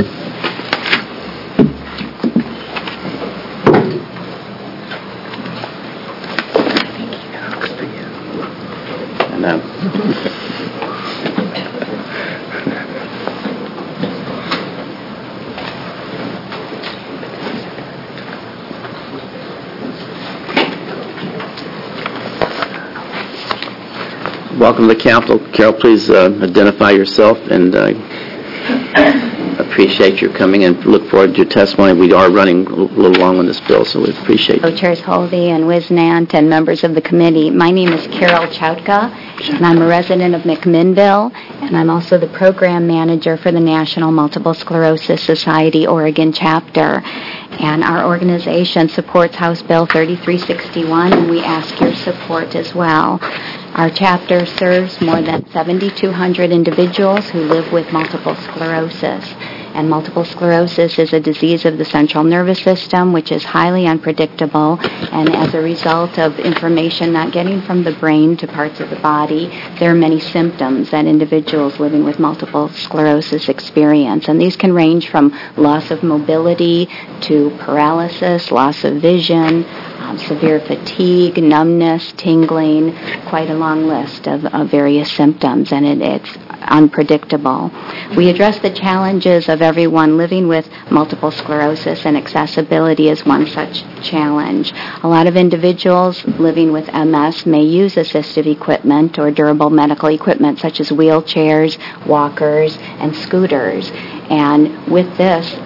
A: Welcome to the Capitol. Carol, please identify yourself, and appreciate your coming and look forward to your testimony. We are running a little long on this bill, so we appreciate it.
N: Chairs Holvey and Wisnant and members of the committee, my name is Carol Chautka, and I'm a resident of McMinnville, and I'm also the program manager for the National Multiple Sclerosis Society Oregon chapter. And our organization supports House Bill 3361, and we ask your support as well. Our chapter serves more than 7,200 individuals who live with multiple sclerosis. And multiple sclerosis is a disease of the central nervous system, which is highly unpredictable. And as a result of information not getting from the brain to parts of the body, there are many symptoms that individuals living with multiple sclerosis experience. And these can range from loss of mobility to paralysis, loss of vision, severe fatigue, numbness, tingling, quite a long list of various symptoms, and it's unpredictable. We address the challenges of everyone living with multiple sclerosis, and accessibility is one such challenge. A lot of individuals living with MS may use assistive equipment or durable medical equipment such as wheelchairs, walkers, and scooters. And with this,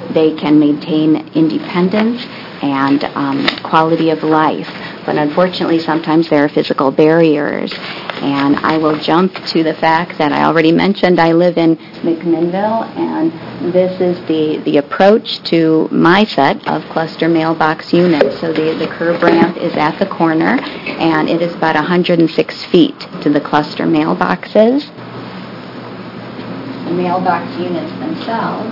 N: they can maintain independence and quality of life. But unfortunately, sometimes there are physical barriers. And I will jump to the fact that I already mentioned I live in McMinnville, and this is the approach to my set of cluster mailbox units. So the curb ramp is at the corner, and it is about 106 feet to the cluster mailboxes. The mailbox units themselves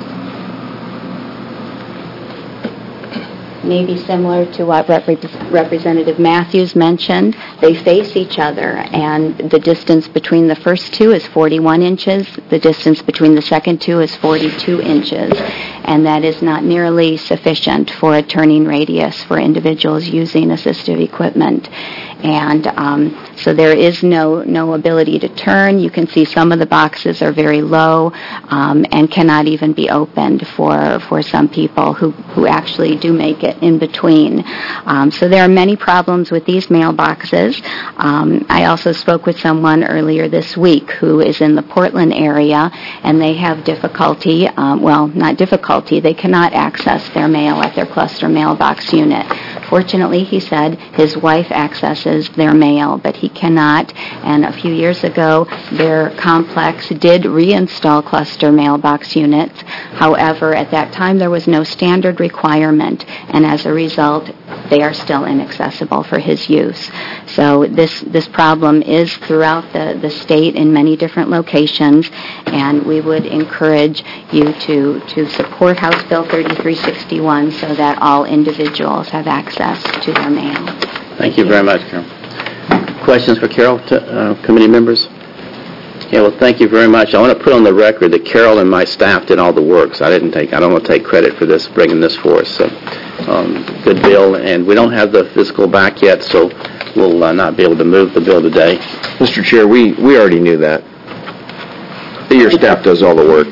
N: may be similar to what Representative Matthews mentioned. They face each other, and the distance between the first two is 41 inches. The distance between the second two is 42 inches, and that is not nearly sufficient for a turning radius for individuals using assistive equipment. And so there is no ability to turn. You can see some of the boxes are very low and cannot even be opened for some people who actually do make it in between. So there are many problems with these mailboxes. I also spoke with someone earlier this week who is in the Portland area, and they have difficulty, not difficulty, they cannot access their mail at their cluster mailbox unit. Fortunately, he said his wife accesses their mail, but he cannot. And a few years ago, their complex did reinstall cluster mailbox units. However, at that time, there was no standard requirement, and as a result, they are still inaccessible for his use. So this problem is throughout the state in many different locations, and we would encourage you to support House Bill 3361 so that all individuals have access to their mail.
A: Thank you very much, Carol. Questions for Carol, committee members? Yeah, well, thank you very much. I want to put on the record that Carol and my staff did all the work, so I don't want to take credit for this, bringing this for us. So, good bill, and we don't have the physical back yet, so we'll not be able to move the bill today.
H: Mr. Chair, we already knew that. Your staff does all the work.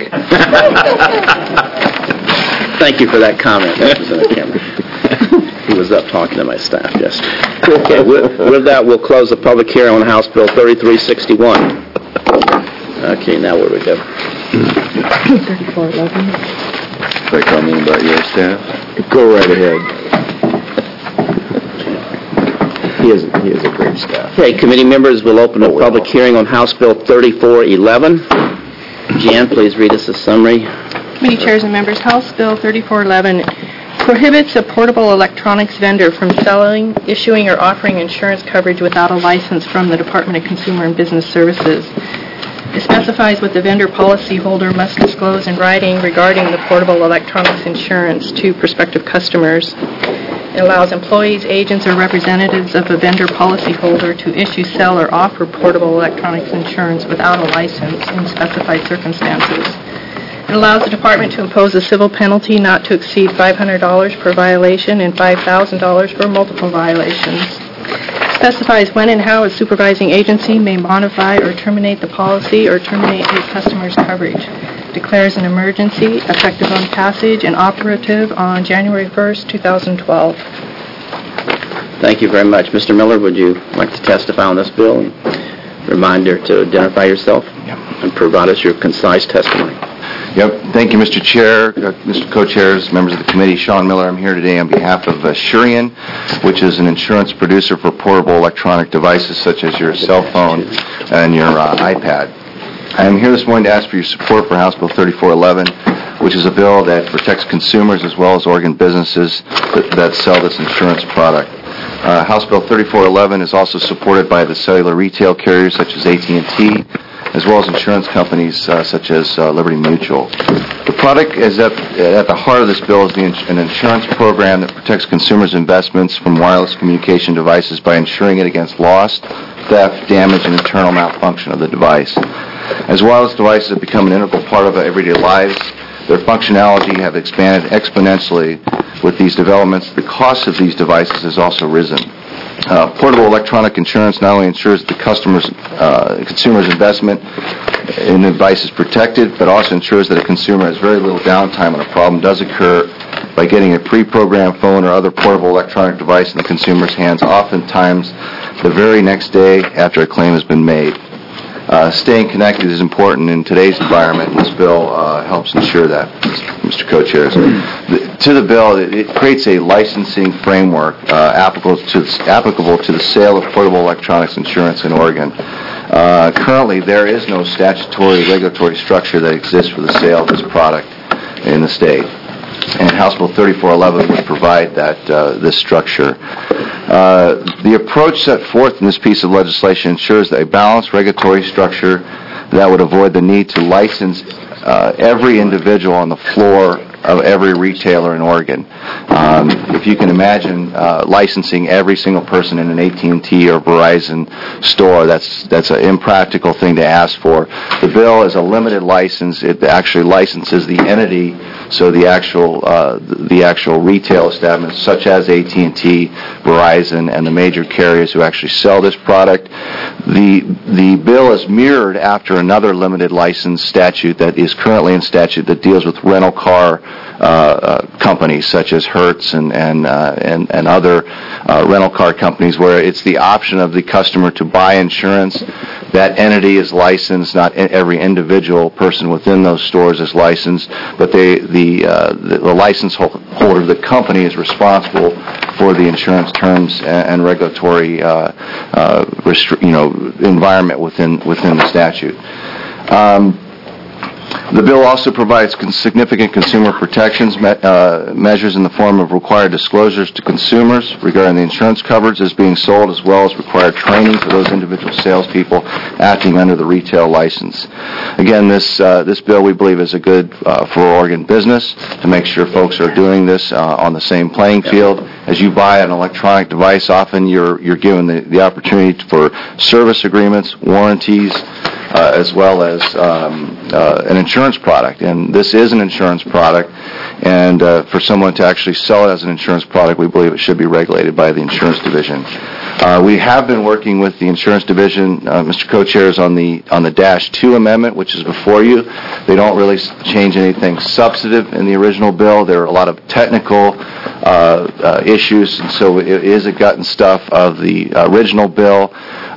A: Thank you for that comment, Representative Cameron. He was up talking to my staff yesterday. Okay, with that, we'll close the public hearing on House Bill 3361. Okay, now where we go?
F: 3411.
D: Quick comment about your staff.
H: Go right ahead. He is a great staff.
A: Okay, committee members, we'll open a public hearing on House Bill 3411. Jan, please read us a summary.
B: Committee chairs and members, House Bill 3411 prohibits a portable electronics vendor from selling, issuing, or offering insurance coverage without a license from the Department of Consumer and Business Services. It specifies what the vendor policyholder must disclose in writing regarding the portable electronics insurance to prospective customers. It allows employees, agents, or representatives of a vendor policyholder to issue, sell, or offer portable electronics insurance without a license in specified circumstances. It allows the department to impose a civil penalty not to exceed $500 per violation and $5,000 for multiple violations. Specifies when and how a supervising agency may modify or terminate the policy or terminate a customer's coverage. Declares an emergency, effective on passage and operative on January 1st, 2012.
A: Thank you very much. Mr. Miller, would you like to testify on this bill? Reminder to identify yourself and provide us your concise testimony.
D: Yep. Thank you, Mr. Chair, Mr. Co-Chairs, members of the committee. Sean Miller. I'm here today on behalf of Shurian, which is an insurance producer for portable electronic devices such as your cell phone and your iPad. I am here this morning to ask for your support for House Bill 3411, which is a bill that protects consumers as well as Oregon businesses that sell this insurance product. House Bill 3411 is also supported by the cellular retail carriers such as AT&T, as well as insurance companies such as Liberty Mutual. The product is at the heart of this bill is an insurance program that protects consumers' investments from wireless communication devices by insuring it against loss, theft, damage, and internal malfunction of the device. As wireless devices have become an integral part of our everyday lives, their functionality have expanded exponentially with these developments. The cost of these devices has also risen. Portable electronic insurance not only ensures the consumer's investment in the device is protected, but also ensures that a consumer has very little downtime when a problem does occur by getting a pre-programmed phone or other portable electronic device in the consumer's hands, oftentimes the very next day after a claim has been made. Staying connected is important in today's environment, and this bill helps ensure that, Mr. Co-Chairs. To the bill, it creates a licensing framework applicable to the sale of portable electronics insurance in Oregon. Currently, there is no statutory regulatory structure that exists for the sale of this product in the state. And House Bill 3411 would provide this structure. The approach set forth in this piece of legislation ensures that a balanced regulatory structure that would avoid the need to license every individual on the floor of every retailer in Oregon. If you can imagine licensing every single person in an AT&T or Verizon store, that's an impractical thing to ask for. The bill is a limited license. It actually licenses the entity, so the actual retail establishments such as AT&T, Verizon, and the major carriers who actually sell this product. The bill is mirrored after another limited license statute that is currently in statute that deals with rental car companies such as Hertz and other rental car companies, where it's the option of the customer to buy insurance. That entity is licensed. Not every individual person within those stores is licensed, but the license holder of the company is responsible for the insurance terms and regulatory environment within the statute. The bill also provides significant consumer protections measures in the form of required disclosures to consumers regarding the insurance coverage that's being sold, as well as required training for those individual salespeople acting under the retail license. Again, this bill we believe is a good for Oregon business to make sure folks are doing this on the same playing field. As you buy an electronic device, often you're given the opportunity for service agreements, warranties, as well as an insurance product. And this is an insurance product, and for someone to actually sell it as an insurance product, we believe it should be regulated by the Insurance Division. We have been working with the Insurance Division, Mr. Co-Chairs, on the -2 amendment, which is before you. They don't really change anything substantive in the original bill. There are a lot of technical issues, and so it is a gut and stuff of the original bill.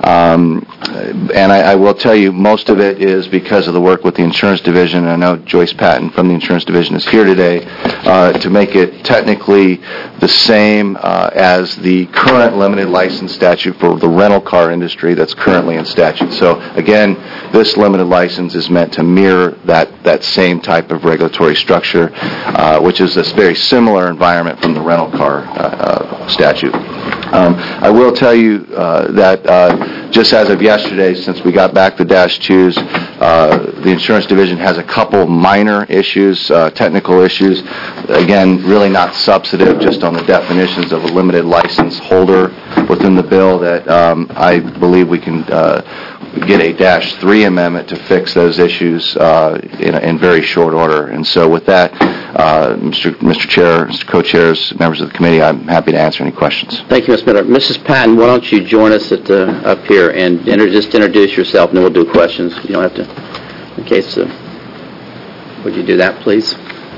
D: And I will tell you, most of it is because of the work with the Insurance Division. I know Joyce Patton from the Insurance Division is here today to make it technically the same as the current limited license statute for the rental car industry that's currently in statute. So again, this limited license is meant to mirror that same type of regulatory structure, which is this very similar environment from the rental car statute. I will tell you that just as of yesterday, since we got back the -2s, the Insurance Division has a couple minor issues, technical issues, again, really not substantive, just on the definitions of a limited license holder within the bill that I believe we can get a -3 amendment to fix those issues in very short order. And so with that, Mr. Chair, Mr. Co-Chairs, members of the committee, I'm happy to answer any questions.
A: Thank you, Ms. Miller. Mrs. Patton, why don't you join us up here and just introduce yourself, and then we'll do questions. You don't have to, in case, would you do that, please?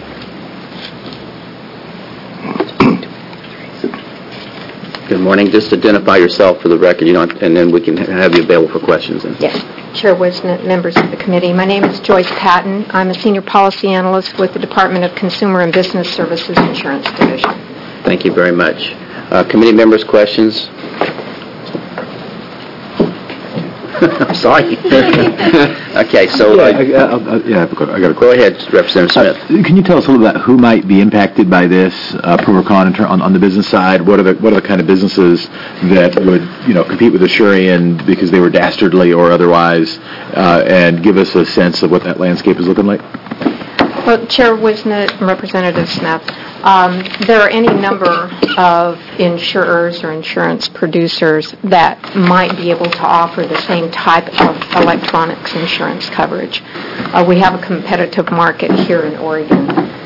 A: Good morning. Just identify yourself for the record, and then we can have you available for questions.
O: Yes. Chair Wisnett, members of the committee. My name is Joyce Patton. I'm a senior policy analyst with the Department of Consumer and Business Services Insurance Division.
A: Thank you very much. Committee members, questions? I'm sorry. Okay, so...
P: I got a question.
A: Go ahead, Representative Smith.
P: Can you tell us a little about who might be impacted by this pro or con on the business side? What are the kind of businesses that would compete with Asurion because they were dastardly or otherwise, and give us a sense of what that landscape is looking like?
O: Well, Chair Wisnett and Representative Smith, there are any number of insurers or insurance producers that might be able to offer the same type of electronics insurance coverage. We have a competitive market here in Oregon.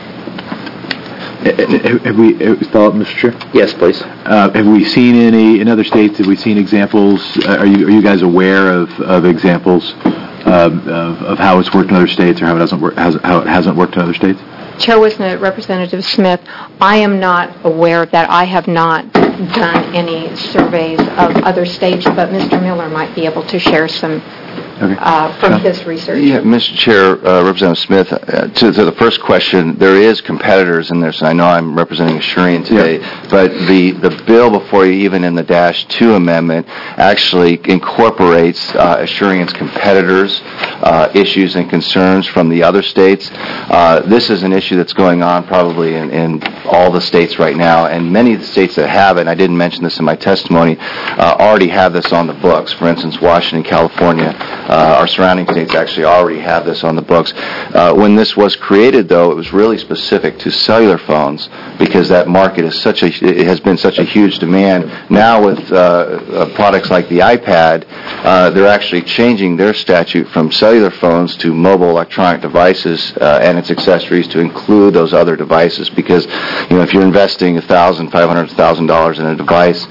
P: Have we, follow up, Mr. Chair?
A: Yes, please.
P: Have we seen any, in other states, have we seen examples, are you guys aware of examples of how it's worked in other states or how it hasn't worked in other states?
O: Chair Wisnett, Representative Smith, I am not aware of that. I have not done any surveys of other states, but Mr. Miller might be able to share some from his research.
D: Yeah, Mr. Chair, Representative Smith, to the first question, there is competitors in this, and I know I'm representing Asurion today, but the bill before you, even in the Dash 2 amendment, actually incorporates Asurion's competitors' issues and concerns from the other states. This is an issue that's going on probably in all the states right now, and many of the states that have it, and I didn't mention this in my testimony, already have this on the books. For instance, Washington, California, our surrounding states actually already have this on the books. When this was created, though, it was really specific to cellular phones because that market is it has been such a huge demand. Now with products like the iPad, they're actually changing their statute from cellular phones to mobile electronic devices and its accessories to include those other devices because, if you're investing $1,000, $500,000 in a device,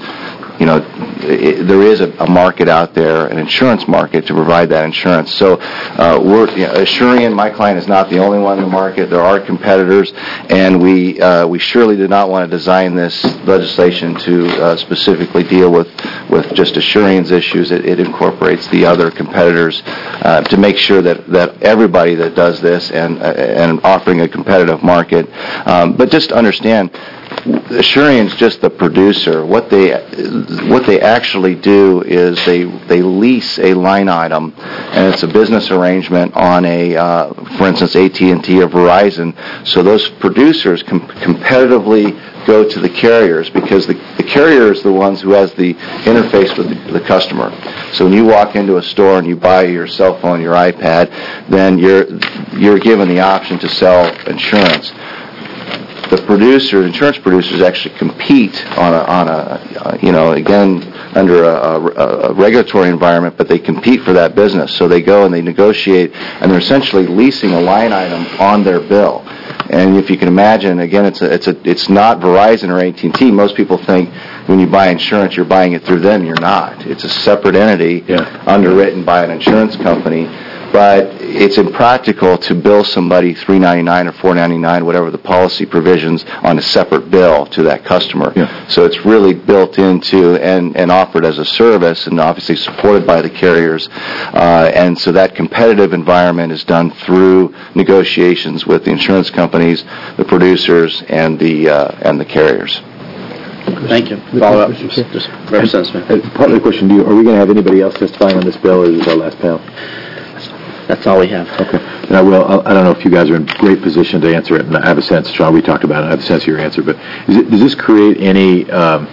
D: there is a market out there, an insurance market, to provide that insurance. So Asurion, my client, is not the only one in the market. There are competitors, and we surely did not want to design this legislation to specifically deal with just Asurion's issues. It incorporates the other competitors to make sure that everybody that does this and offering a competitive market. But just understand, Asurion's just the producer. What they actually do is they lease a line item, and it's a business arrangement on for instance, AT&T or Verizon. So those producers competitively go to the carriers because the carrier is the ones who has the interface with the customer. So when you walk into a store and you buy your cell phone, your iPad, then you're given the option to sell insurance. The insurance producers actually compete on a again, under a regulatory environment, but they compete for that business. So they go and they negotiate, and they're essentially leasing a line item on their bill. And if you can imagine, again, it's not Verizon or AT&T. Most people think when you buy insurance, you're buying it through them. You're not. It's a separate entity underwritten by an insurance company. But it's impractical to bill somebody $3.99 or $4.99, whatever the policy provisions, on a separate bill to that customer. So it's really built into and offered as a service, and obviously supported by the carriers. And so that competitive environment is done through negotiations with the insurance companies, the producers, and the carriers.
A: Thank you. Follow up, Representative Smith.
P: Part of the question: are we going to have anybody else testifying on this bill, or is this our last panel?
A: That's all we have. Okay.
P: And I don't know if you guys are in great position to answer it, and I have a sense, Sean, we talked about it, I have a sense of your answer, but does this create any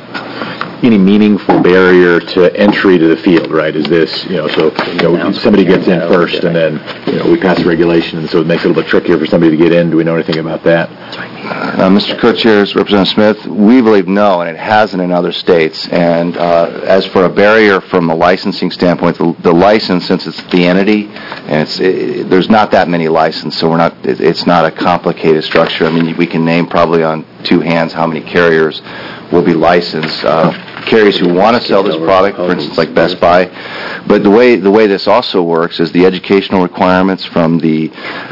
P: meaningful barrier to entry to the field, right? Is this, somebody gets in first, and then, we pass a regulation, and so it makes it a little bit trickier for somebody to get in. Do we know anything about that?
D: Mr. Co-Chair, Representative Smith, we believe no, and it hasn't in other states. And as for a barrier from a licensing standpoint, the license, since it's the entity, and there's not that many licenses, so it's not a complicated structure. I mean, we can name probably on two hands how many carriers will be licensed. Carriers who want to sell this product, for instance, like Best Buy. But the way this also works is the educational requirements from the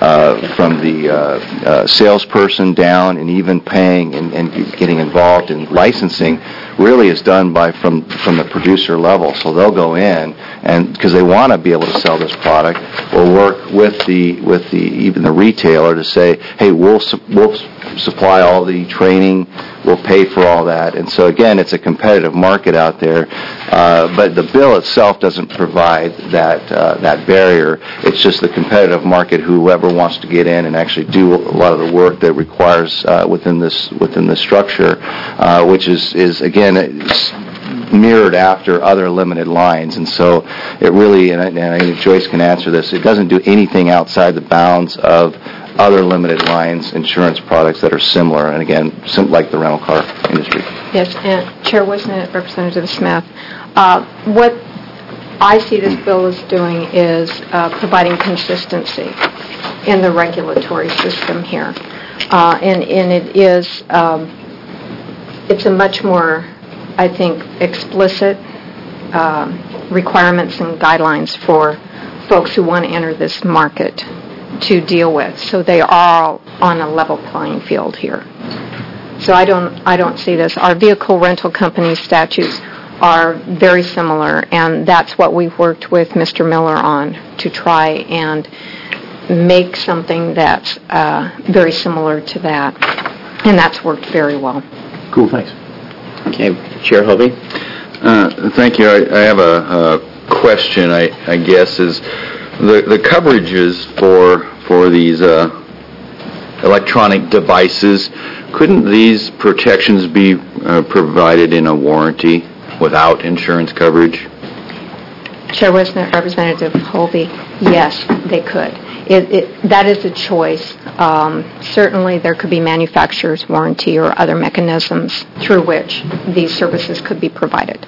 D: salesperson down, and even paying and getting involved in licensing really is done from the producer level. So they'll go in, and because they want to be able to sell this product, or work with even the retailer to say, hey, we'll supply all the training, we'll pay for all that. And so again, it's a competitive market out there, but the bill itself doesn't provide that barrier. It's just the competitive market, whoever wants to get in and actually do a lot of the work that requires within this structure, which is again, it's mirrored after other limited lines. And so it really, and I think Joyce can answer this, it doesn't do anything outside the bounds of other limited lines insurance products that are similar, and again, like the rental car industry.
O: Yes, and Chairwoman Representative Smith, what I see this bill as doing is providing consistency in the regulatory system here. And it is, it's a much more, I think, explicit requirements and guidelines for folks who want to enter this market to deal with. So they are all on a level playing field here. So I don't see this. Our vehicle rental company statutes are very similar, and that's what we've worked with Mr. Miller on, to try and make something that's very similar to that, and that's worked very well.
P: Cool, thanks.
A: Okay, Chair Hovey?
D: Thank you. I have a question, I guess, is the coverages for these electronic devices, couldn't these protections be provided in a warranty without insurance coverage?
O: Chair Wisnet, Representative Holby, yes, they could. That is a choice. Certainly there could be manufacturer's warranty or other mechanisms through which these services could be provided.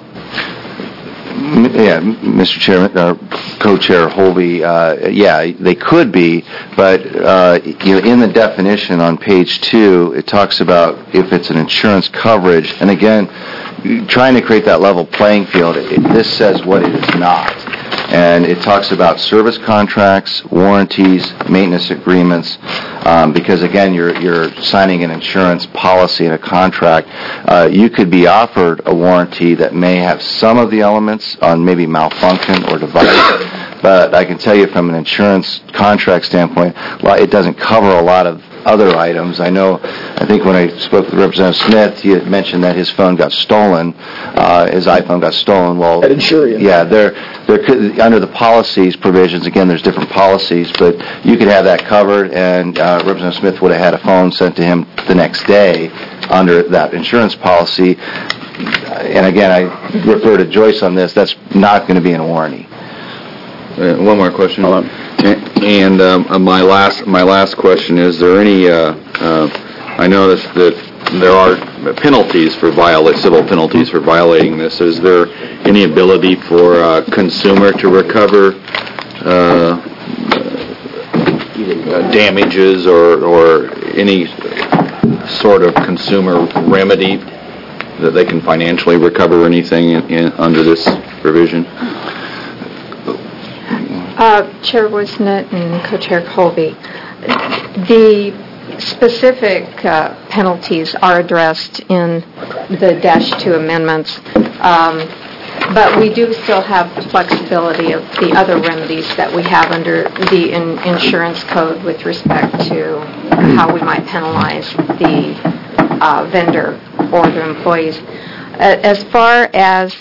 M: Yeah, Mr. Chairman, Co-Chair Holby, they could be, but in the definition on page 2, it talks about if it's an insurance coverage, and again, trying to create that level playing field, this says what it is not. And it talks about service contracts, warranties, maintenance agreements, because again, you're signing an insurance policy and a contract. You could be offered a warranty that may have some of the elements on maybe malfunction or device, but I can tell you from an insurance contract standpoint, it doesn't cover a lot of other items. I think when I spoke with Representative Smith, he had mentioned that his phone got stolen, his iPhone got stolen. Well, yeah, there could, under the policies provisions, again, there's different policies, but you could have that covered, and Representative Smith would have had a phone sent to him the next day under that insurance policy. And again, I refer to Joyce on this, that's not going to be in a warranty.
D: One more question. And my last question is: there any? I noticed that there are penalties for civil penalties for violating this. Is there any ability for a consumer to recover damages or any sort of consumer remedy that they can financially recover anything under this provision?
O: Chair Wisnet and Co-Chair Colby, the specific penalties are addressed in the -2 amendments, but we do still have the flexibility of the other remedies that we have under the insurance code with respect to how we might penalize the vendor or the employees. As far as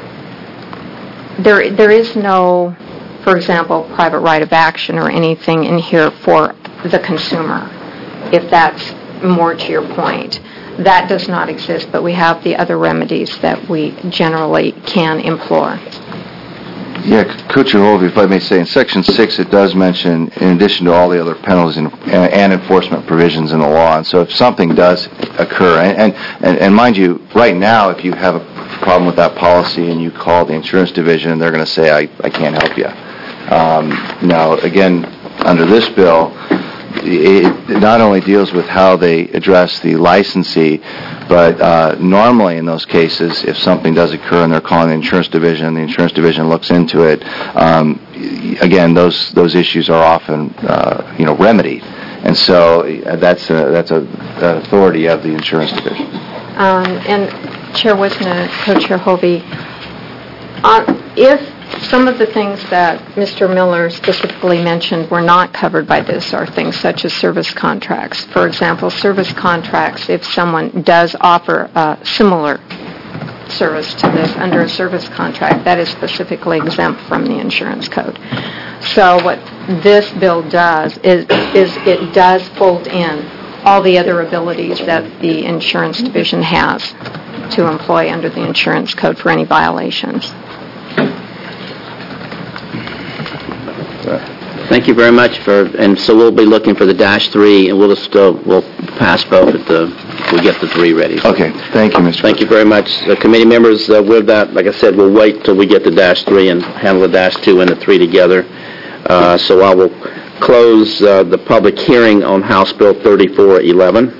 O: there is no, for example, private right of action or anything in here for the consumer, if that's more to your point. That does not exist, but we have the other remedies that we generally can implore.
M: Yeah, Co-Chair Holby, if I may say, in Section 6 it does mention, in addition to all the other penalties and enforcement provisions in the law, and so if something does occur, and mind you, right now, if you have a problem with that policy and you call the insurance division, they're going to say, I can't help you. Now, again, under this bill, it not only deals with how they address the licensee, but normally in those cases, if something does occur and they're calling the insurance division looks into it, again, those issues are often, remedied. And so that's an authority of the insurance division.
O: And Chair Wisner, Co-Chair Hovey, if some of the things that Mr. Miller specifically mentioned were not covered by this are things such as service contracts. For example, service contracts, if someone does offer a similar service to this under a service contract, that is specifically exempt from the insurance code. So what this bill does is it does fold in all the other abilities that the insurance division has to employ under the insurance code for any violations.
A: Thank you very much and so we'll be looking for the -3, and we'll pass both if we get the 3 ready.
M: Okay, thank you, Mr.
A: Thank you very much. Committee members, with that, like I said, we'll wait till we get the -3 and handle the -2 and the 3 together. So I will close the public hearing on House Bill 3411.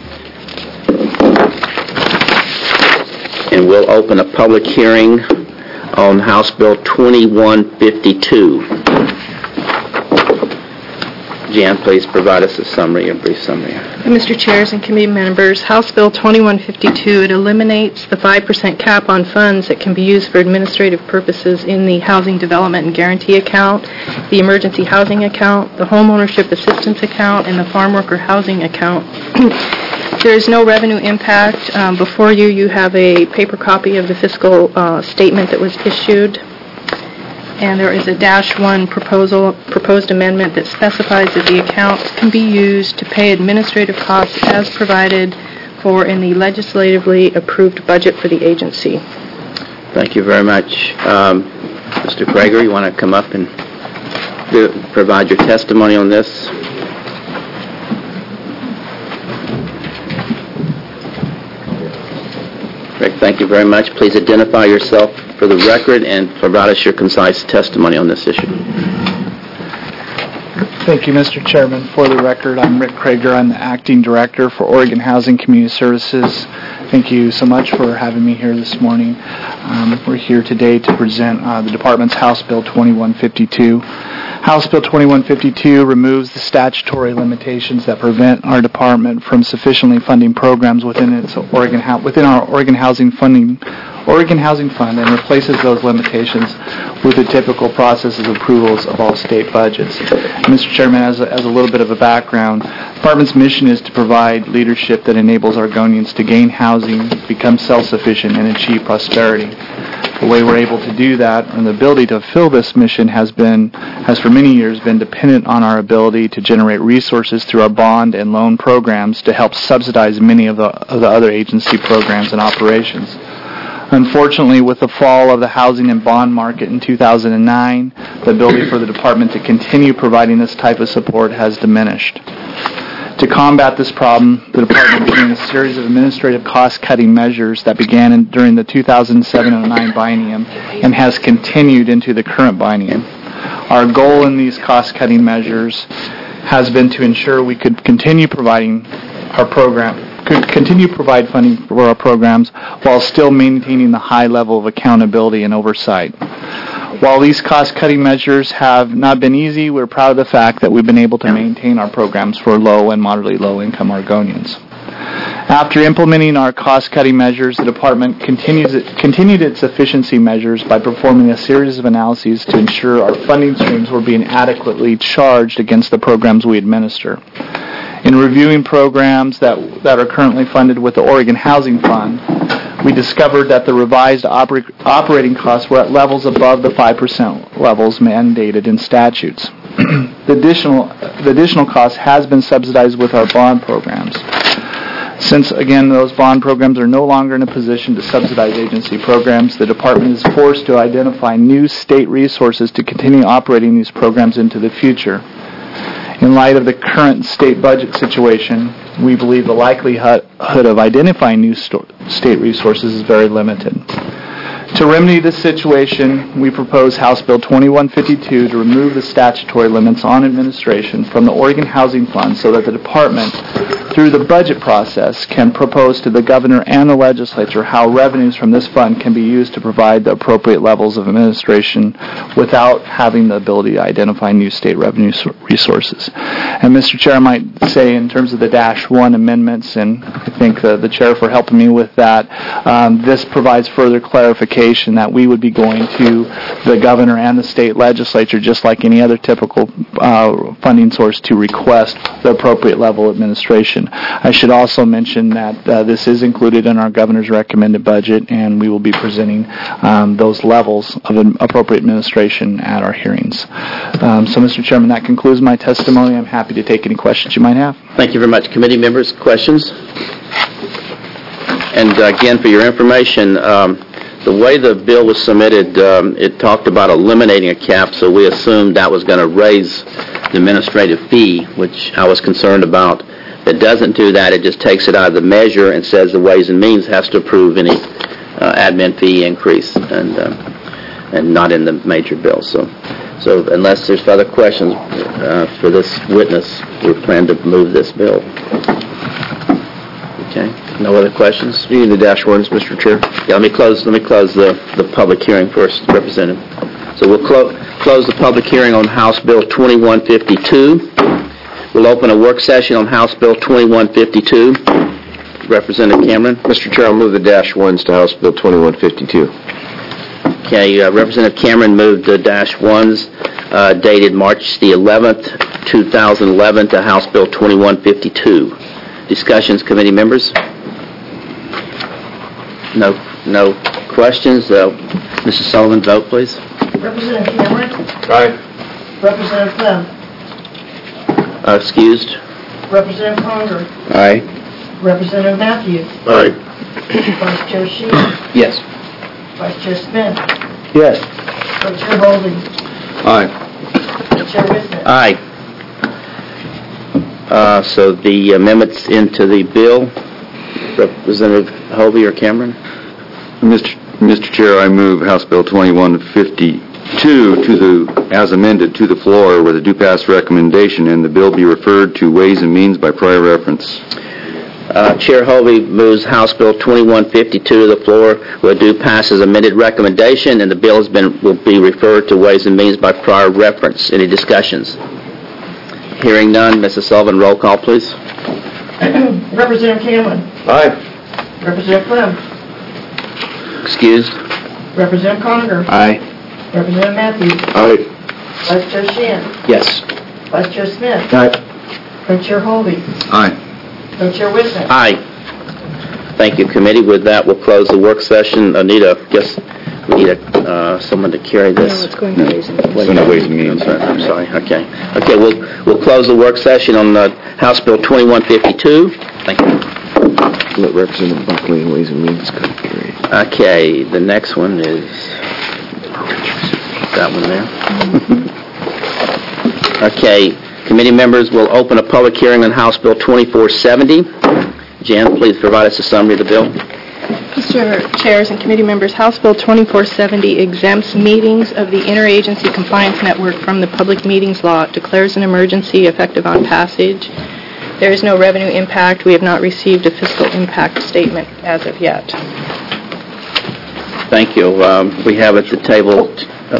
A: And we'll open a public hearing on House Bill 2152. Jan, please provide us a brief summary.
B: Mr. Chairs and committee members, House Bill 2152, it eliminates the 5% cap on funds that can be used for administrative purposes in the Housing Development and Guarantee Account, the Emergency Housing Account, the Homeownership Assistance Account, and the Farm Worker Housing Account. There is no revenue impact. Before you, you have a paper copy of the fiscal statement that was issued. And there is a -1 proposed amendment that specifies that the accounts can be used to pay administrative costs as provided for in the legislatively approved budget for the agency.
A: Thank you very much. Mr. Gregory, you want to come up and provide your testimony on this? Rick, thank you very much. Please identify yourself for the record and provide us your concise testimony on this issue.
Q: Thank you, Mr. Chairman. For the record, I'm Rick Krager. I'm the Acting Director for Oregon Housing Community Services. Thank you so much for having me here this morning. We're here today to present the Department's House Bill 2152. House Bill 2152 removes the statutory limitations that prevent our department from sufficiently funding programs within our Oregon Housing Fund and replaces those limitations with the typical processes of approvals of all state budgets. Mr. Chairman, as a little bit of a background, the Department's mission is to provide leadership that enables Oregonians to gain housing, become self-sufficient, and achieve prosperity. The way we're able to do that, and the ability to fulfill this mission, has for many years been dependent on our ability to generate resources through our bond and loan programs to help subsidize many of the other agency programs and operations. Unfortunately, with the fall of the housing and bond market in 2009, the ability for the department to continue providing this type of support has diminished. To combat this problem, the department began a series of administrative cost-cutting measures that began during the 2007-09 biennium and has continued into the current biennium. Our goal in these cost-cutting measures has been to ensure we could continue provide funding for our programs while still maintaining the high level of accountability and oversight. While these cost-cutting measures have not been easy, we're proud of the fact that we've been able to maintain our programs for low and moderately low-income Oregonians. After implementing our cost-cutting measures, the department continued its efficiency measures by performing a series of analyses to ensure our funding streams were being adequately charged against the programs we administer. In reviewing programs that are currently funded with the Oregon Housing Fund, we discovered that the revised operating costs were at levels above the 5% levels mandated in statutes. The additional cost has been subsidized with our bond programs. Since, again, those bond programs are no longer in a position to subsidize agency programs, the department is forced to identify new state resources to continue operating these programs into the future. In light of the current state budget situation, we believe the likelihood of identifying new state resources is very limited. To remedy this situation, we propose House Bill 2152 to remove the statutory limits on administration from the Oregon Housing Fund so that the department, through the budget process, can propose to the governor and the legislature how revenues from this fund can be used to provide the appropriate levels of administration without having the ability to identify new state revenue resources. And Mr. Chair, I might say in terms of the -1 amendments, and I thank the Chair for helping me with that, this provides further clarification that we would be going to the governor and the state legislature, just like any other typical funding source, to request the appropriate level of administration. I should also mention that this is included in our governor's recommended budget, and we will be presenting those levels of appropriate administration at our hearings. So, Mr. Chairman, that concludes my testimony. I'm happy to take any questions you might have.
A: Thank you very much. Committee members, questions? And again, for your information, the way the bill was submitted, it talked about eliminating a cap, so we assumed that was going to raise the administrative fee, which I was concerned about. It doesn't do that. It just takes it out of the measure and says the Ways and Means has to approve any admin fee increase, and not in the major bill. So unless there's further questions for this witness, we plan to move this bill. Okay. No other questions?
H: You need the -1s, Mr. Chair.
A: Yeah, let me close the public hearing first, Representative. So we'll close the public hearing on House Bill 2152. We'll open a work session on House Bill 2152. Representative Cameron.
H: Mr. Chair, I'll move the dash ones to House Bill 2152.
A: Okay, Representative Cameron moved the dash ones dated March the 11th, 2011 to House Bill 2152. Discussions, committee members? No questions. Mrs. Sullivan, vote, please.
E: Representative Cameron.
H: Aye.
E: Representative Clem.
A: Excused.
E: Representative Conger.
H: Aye.
E: Representative Matthews.
H: Aye.
E: Vice Chair Sheehan.
A: Yes.
E: Vice Chair Smith.
H: Yes.
E: Co-Chair Bowlby.
H: Aye.
E: Chair Wisner.
A: Aye. So the amendments into the bill, Representative Hovey or Cameron?
D: Mr. Chair, I move House Bill 2152 as amended to the floor with a do pass recommendation, and the bill be referred to Ways and Means by prior reference.
A: Chair Hovey moves House Bill 2152 to the floor with a do pass as amended recommendation, and the bill will be referred to Ways and Means by prior reference. Any discussions? Hearing none, Mrs. Sullivan, roll call, please.
E: Representative Cameron.
H: Aye.
E: Representative Clem.
A: Excused.
E: Representative Conger.
H: Aye.
E: Representative Matthews.
H: Aye.
E: Vice Chair Sheehan.
A: Yes.
E: Vice Chair Smith.
H: Aye.
E: Co-Chair Hovey.
D: Aye.
E: Co-Chair Wisner.
A: Aye. Thank you, committee. With that, we'll close the work session. Anita, we need someone to carry this.
B: No, it's going to Ways and Means.
D: It's going to Ways and Means.
A: I'm sorry. Okay, we'll close the work session on House Bill 2152. Thank you.
H: Let Representative Buckley and Ways and Means go.
A: Okay, the next one is that one there. Okay, committee members will open a public hearing on House Bill 2470. Jan, please provide us a summary of the bill.
B: Mr. Chairs and committee members, House Bill 2470 exempts meetings of the Interagency Compliance Network from the Public Meetings Law. It declares an emergency effective on passage. There is no revenue impact. We have not received a fiscal impact statement as of yet.
A: Thank you. We have at the table...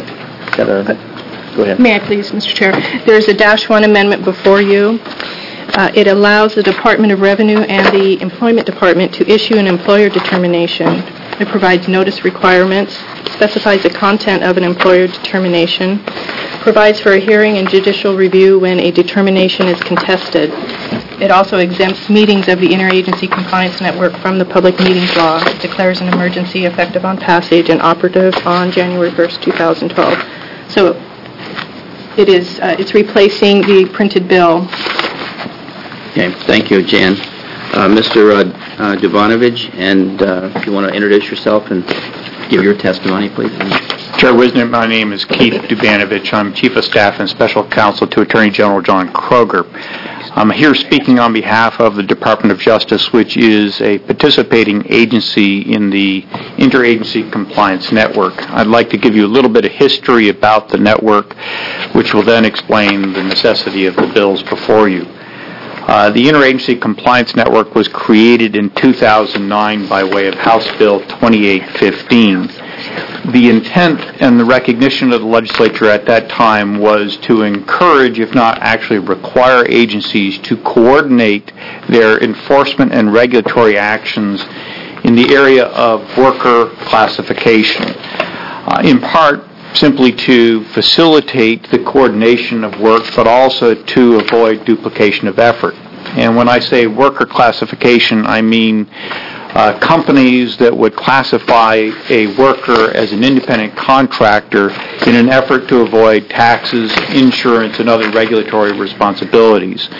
A: Go ahead.
B: May I please, Mr. Chair? There's a -1 amendment before you. It allows the Department of Revenue and the Employment Department to issue an employer determination. It provides notice requirements, specifies the content of an employer determination, provides for a hearing and judicial review when a determination is contested. It also exempts meetings of the Interagency Compliance Network from the Public Meetings Law, declares an emergency effective on passage and operative on January 1st, 2012. So it's replacing the printed bill.
A: Okay, thank you, Jan. Mr. Dubanovich, and if you want to introduce yourself and give your testimony, please.
R: Chair Wisner, my name is Keith Dubanovich. I'm Chief of Staff and Special Counsel to Attorney General John Kroger. I'm here speaking on behalf of the Department of Justice, which is a participating agency in the Interagency Compliance Network. I'd like to give you a little bit of history about the network, which will then explain the necessity of the bills before you. The Interagency Compliance Network was created in 2009 by way of House Bill 2815. The intent and the recognition of the legislature at that time was to encourage, if not actually require, agencies to coordinate their enforcement and regulatory actions in the area of worker classification, in part simply to facilitate the coordination of work, but also to avoid duplication of effort. And when I say worker classification, I mean companies that would classify a worker as an independent contractor in an effort to avoid taxes, insurance, and other regulatory responsibilities.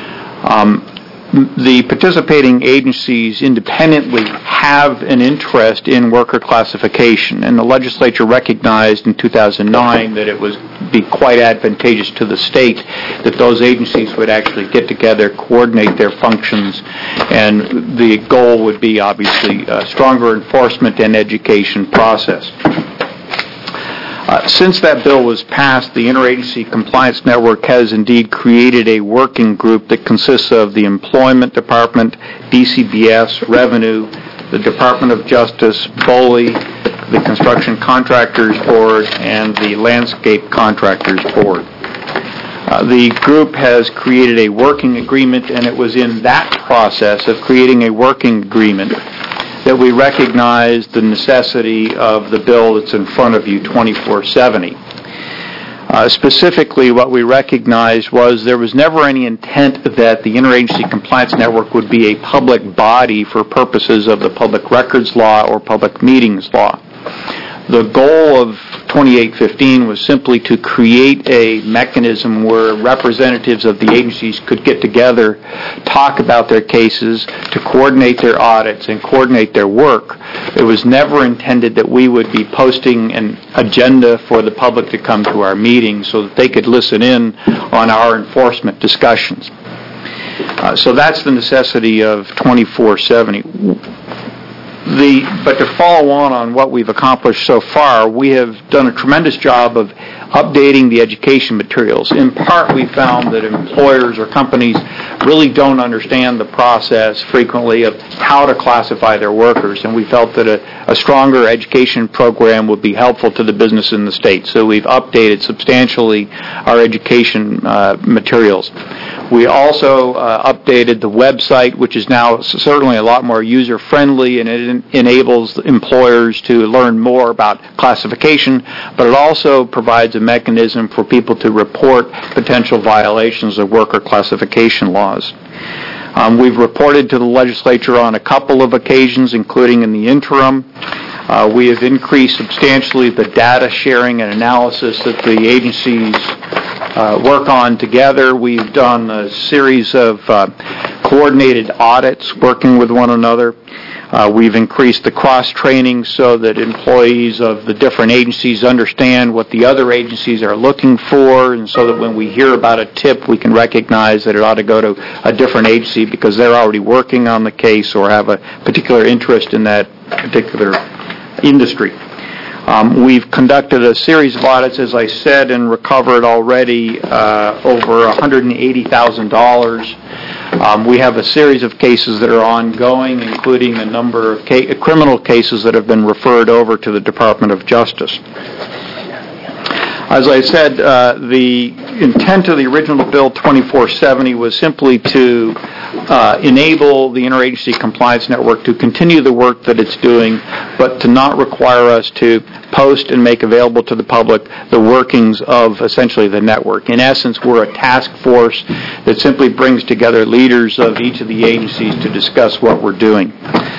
R: The participating agencies independently have an interest in worker classification, and the legislature recognized in 2009 that it would be quite advantageous to the state that those agencies would actually get together, coordinate their functions, and the goal would be obviously a stronger enforcement and education process. Since that bill was passed, the Interagency Compliance Network has indeed created a working group that consists of the Employment Department, DCBS, Revenue, the Department of Justice, BOLI, the Construction Contractors Board, and the Landscape Contractors Board. The group has created a working agreement, and it was in that process of creating a working agreement that we recognized the necessity of the bill that's in front of you, 2470. Specifically, what we recognized was there was never any intent that the Interagency Compliance Network would be a public body for purposes of the Public Records Law or Public Meetings Law. The goal of 2815 was simply to create a mechanism where representatives of the agencies could get together, talk about their cases, to coordinate their audits and coordinate their work. It was never intended that we would be posting an agenda for the public to come to our meetings so that they could listen in on our enforcement discussions. So that's the necessity of 2470. But to follow on what we've accomplished so far, we have done a tremendous job of updating the education materials. In part, we found that employers or companies really don't understand the process frequently of how to classify their workers, and we felt that a stronger education program would be helpful to the business in the state. So we've updated substantially our education materials. We also updated the website, which is now certainly a lot more user-friendly, and it enables employers to learn more about classification, but it also provides a mechanism for people to report potential violations of worker classification laws. We've reported to the legislature on a couple of occasions, including in the interim. We have increased substantially the data sharing and analysis that the agencies work on together. We've done a series of coordinated audits working with one another. We've increased the cross-training so that employees of the different agencies understand what the other agencies are looking for, and so that when we hear about a tip, we can recognize that it ought to go to a different agency because they're already working on the case or have a particular interest in that particular industry. We've conducted a series of audits, as I said, and recovered already over $180,000. We have a series of cases that are ongoing, including a number of criminal cases that have been referred over to the Department of Justice. As I said, the intent of the original Bill 2470 was simply to enable the Interagency Compliance Network to continue the work that it's doing, but to not require us to post and make available to the public the workings of essentially the network. In essence, we're a task force that simply brings together leaders of each of the agencies to discuss what we're doing.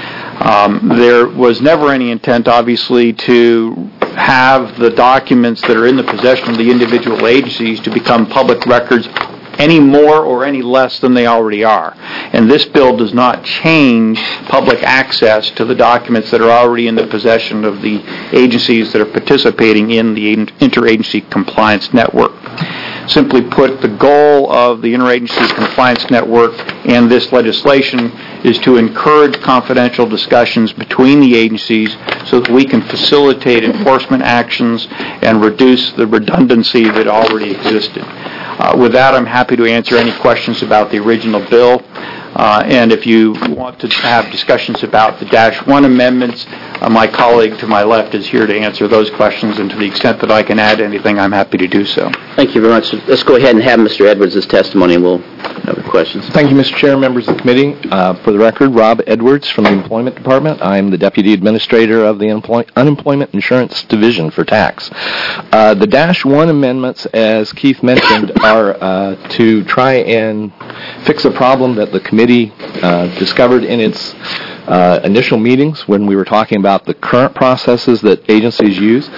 R: There was never any intent, obviously, to have the documents that are in the possession of the individual agencies to become public records any more or any less than they already are. And this bill does not change public access to the documents that are already in the possession of the agencies that are participating in the Interagency Compliance Network. Simply put, the goal of the Interagency Compliance Network and this legislation is to encourage confidential discussions between the agencies so that we can facilitate enforcement actions and reduce the redundancy that already existed. With that, I'm happy to answer any questions about the original bill. And if you want to have discussions about the Dash 1 amendments, my colleague to my left is here to answer those questions, and to the extent that I can add anything, I'm happy to do so.
A: Thank you very much. Let's go ahead and have Mr. Edwards' testimony, and we'll have the questions.
S: Thank you, Mr. Chair, members of the committee. For the record, Rob Edwards from the Employment Department. I'm the Deputy Administrator of the Unemployment Insurance Division for Tax. The Dash 1 amendments, as Keith mentioned, are to try and fix a problem that the committee discovered in its initial meetings when we were talking about the current processes that agencies use.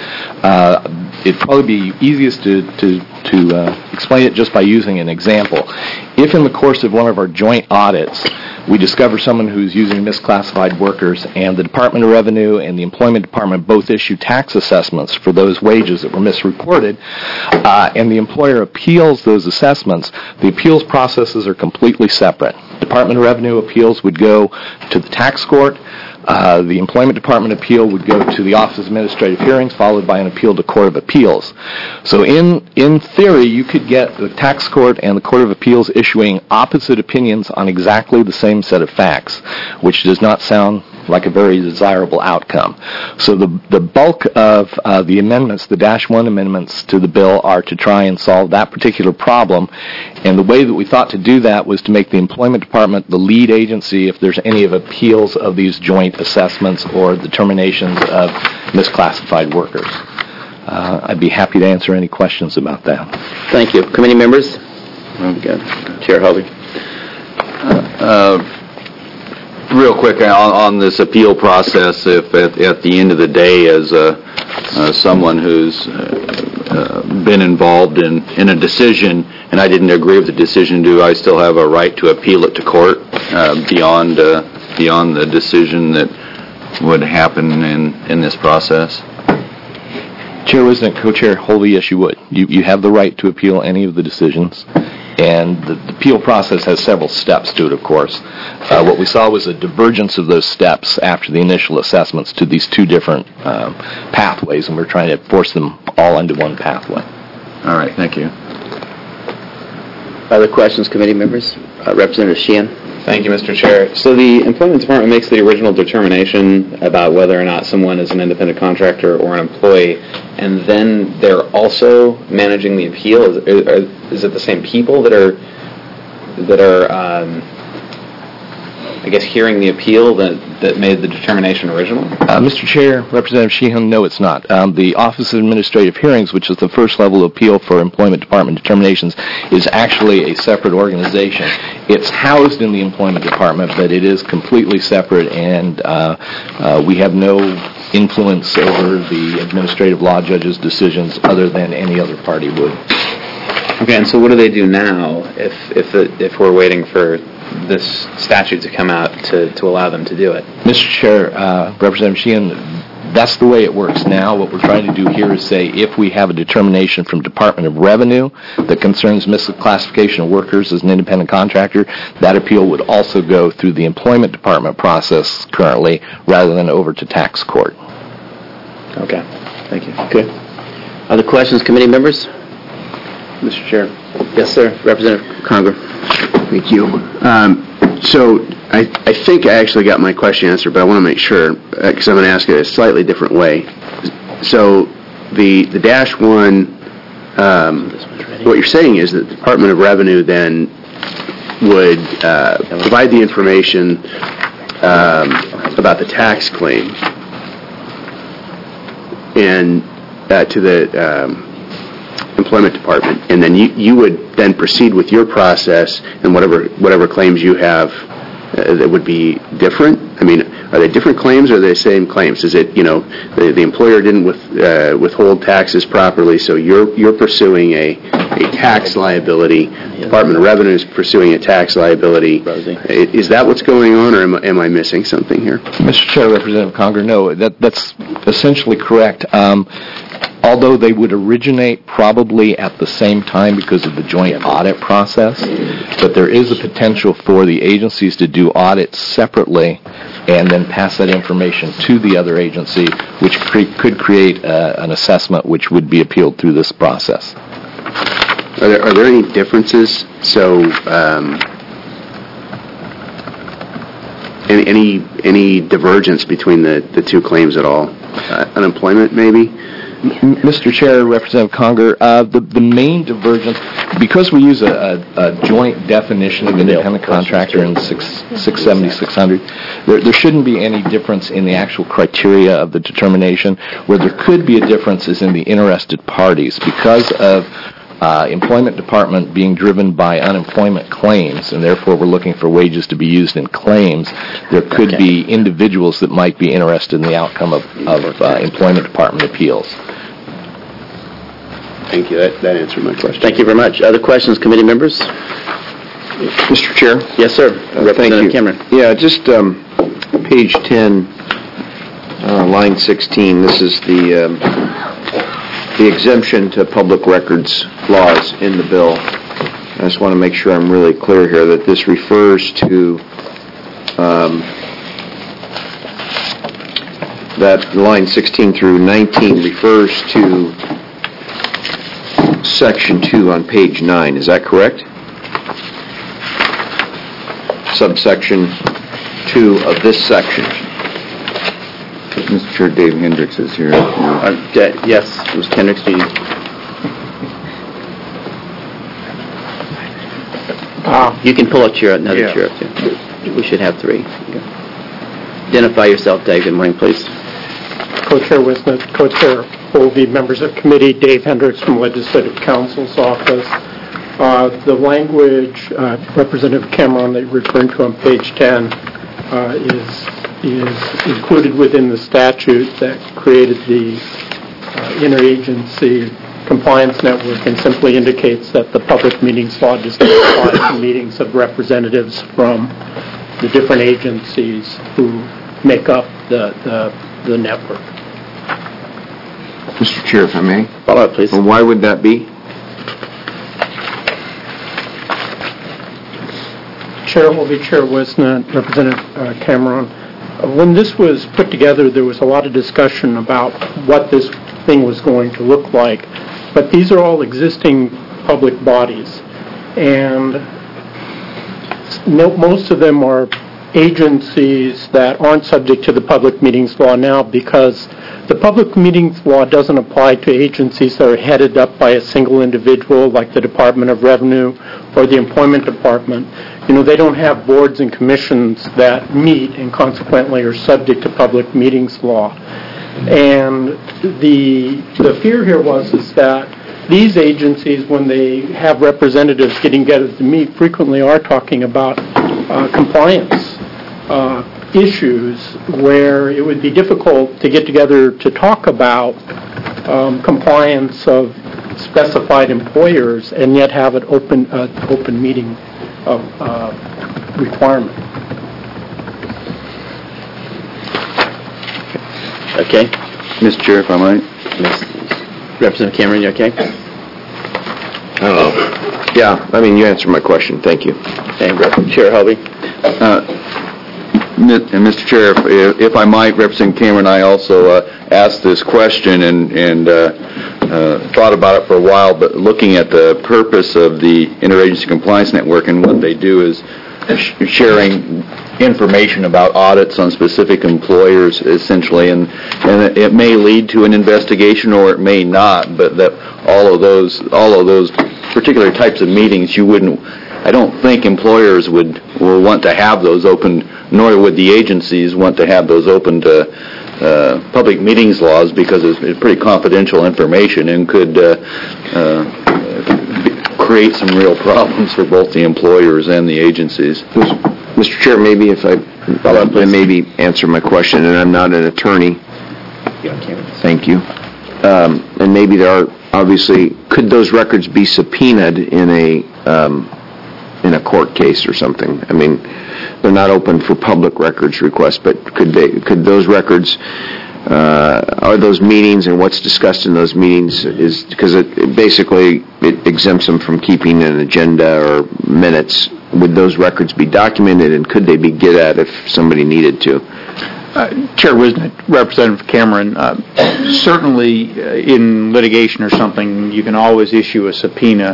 S: It'd probably be easiest to explain it just by using an example. If in the course of one of our joint audits we discover someone who's using misclassified workers, and the Department of Revenue and the Employment Department both issue tax assessments for those wages that were misreported, and the employer appeals those assessments, the appeals processes are completely separate. Department of Revenue appeals would go to the tax court. The Employment Department appeal would go to the Office of Administrative Hearings, followed by an appeal to Court of Appeals. So in theory, you could get the tax court and the Court of Appeals issuing opposite opinions on exactly the same set of facts, which does not sound like a very desirable outcome. So the bulk of the amendments, the Dash 1 amendments to the bill, are to try and solve that particular problem. And the way that we thought to do that was to make the Employment Department the lead agency if there's any of appeals of these joint assessments or determinations of misclassified workers. I'd be happy to answer any questions about that.
A: Thank you. Committee members? Chair Hovey.
D: Real quick, on this appeal process, if at the end of the day, as someone who's been involved in a decision and I didn't agree with the decision, do I still have a right to appeal it to court beyond the decision that would happen in this process?
S: Chair-President, Co-Chair Hovey, yes, you would. You have the right to appeal any of the decisions. And the appeal process has several steps to it, of course. What we saw was a divergence of those steps after the initial assessments to these two different pathways, and we're trying to force them all into one pathway.
D: All right, thank you.
A: Other questions, committee members? Representative Sheehan.
T: Thank you, Mr. Chair. So the Employment Department makes the original determination about whether or not someone is an independent contractor or an employee, and then they're also managing the appeal. Is it the same people that are I guess, hearing the appeal that made the determination original?
S: Mr. Chair, Representative Sheehan, no, it's not. The Office of Administrative Hearings, which is the first level of appeal for Employment Department determinations, is actually a separate organization. It's housed in the Employment Department, but it is completely separate, and we have no influence over the administrative law judge's decisions other than any other party would.
T: Okay, and so what do they do now if we're waiting for this statute to come out to allow them to do it?
S: Mr. Chair, Representative Sheehan, that's the way it works now. What we're trying to do here is say if we have a determination from Department of Revenue that concerns misclassification of workers as an independent contractor, that appeal would also go through the Employment Department process currently rather than over to tax court.
T: Okay, thank you.
A: Okay. Other questions, committee members? Mr. Chair. Yes, sir. Representative Conger.
H: Thank you. So I think I actually got my question answered, but I want to make sure, because I'm going to ask it a slightly different way. So the Dash 1, what you're saying is that the Department of Revenue then would provide the information about the tax claim and to the Employment Department, and then you would then proceed with your process and whatever claims you have that would be different. I mean, are they different claims or are they the same claims? Is it, the employer didn't withhold taxes properly, so you're pursuing a tax liability, Department of Revenue is pursuing a tax liability. Is that what's going on, or am I missing something here?
S: Mr. Chair, Representative Conger, no, that's essentially correct. Although they would originate probably at the same time because of the joint audit process, but there is a potential for the agencies to do audits separately and then pass that information to the other agency, which could create an assessment which would be appealed through this process.
H: Are there any differences? So, any divergence between the two claims at all? Unemployment, maybe?
S: Mr. Chair, Representative Conger, the main divergence, because we use a joint definition of independent contractor in 670-600, there shouldn't be any difference in the actual criteria of the determination. Where there could be a difference is in the interested parties. Because of Employment Department being driven by unemployment claims, and therefore we're looking for wages to be used in claims, there could be individuals that might be interested in the outcome of Employment Department appeals.
H: Thank you. That answered my question.
A: Thank you very much. Other questions, committee members?
H: Mr. Chair?
A: Yes, sir.
H: Thank you.
A: Cameron.
H: Yeah, just page 10, line 16. This is the exemption to public records laws in the bill. I just want to make sure I'm really clear here that this refers to that line 16 through 19 refers to Section 2 on page 9. Is that correct? Subsection 2 of this section. Mr. Chair, Dave Hendricks is here.
A: Yes, Mr. Hendricks, do you? You can pull another chair up, too. We should have three. Identify yourself, Dave. Good morning, please.
U: Co-Chair Wisnett, Co-Chair Holby, members of committee, Dave Hendricks from Legislative Counsel's office. The language, Representative Cameron, that you're referring to on page 10 is included within the statute that created the interagency compliance network and simply indicates that the public meetings law does not apply to meetings of representatives from the different agencies who make up the network.
H: Mr. Chair, if I may.
A: Follow up, please.
H: Well, why would that be?
U: Chair Holby, Chair Wisnett, Representative Cameron. When this was put together, there was a lot of discussion about what this thing was going to look like. But these are all existing public bodies. And most of them are agencies that aren't subject to the public meetings law now because the public meetings law doesn't apply to agencies that are headed up by a single individual like the Department of Revenue or the Employment Department. You know, they don't have boards and commissions that meet and consequently are subject to public meetings law. And the fear here is that these agencies, when they have representatives getting together to meet, frequently are talking about compliance issues where it would be difficult to get together to talk about compliance of specified employers and yet have an open meeting requirement.
A: Okay.
H: Mr. Chair, if I might.
A: Representative Cameron, you okay?
H: Yeah, I mean, you answered my question. Thank you.
A: Okay, Chair Holby.
D: And Mr. Chair, if I might, Representative Cameron, I also asked this question and thought about it for a while, but looking at the purpose of the Interagency Compliance Network and what they do is sharing information about audits on specific employers, essentially, and it may lead to an investigation or it may not, but that all of those particular types of meetings, I don't think employers will want to have those open, nor would the agencies want to have those open to public meetings laws because it's pretty confidential information and could create some real problems for both the employers and the agencies.
H: Mr. Chair, maybe if I maybe answer my question, and I'm not an attorney. Thank you. And maybe there are, obviously, could those records be subpoenaed in a court case or something? I mean, they're not open for public records requests, but could those records, are those meetings and what's discussed in those meetings is, because it basically exempts them from keeping an agenda or minutes. Would those records be documented and could they be get at if somebody needed to?
R: Chair Wisnett, Representative Cameron, certainly in litigation or something, you can always issue a subpoena.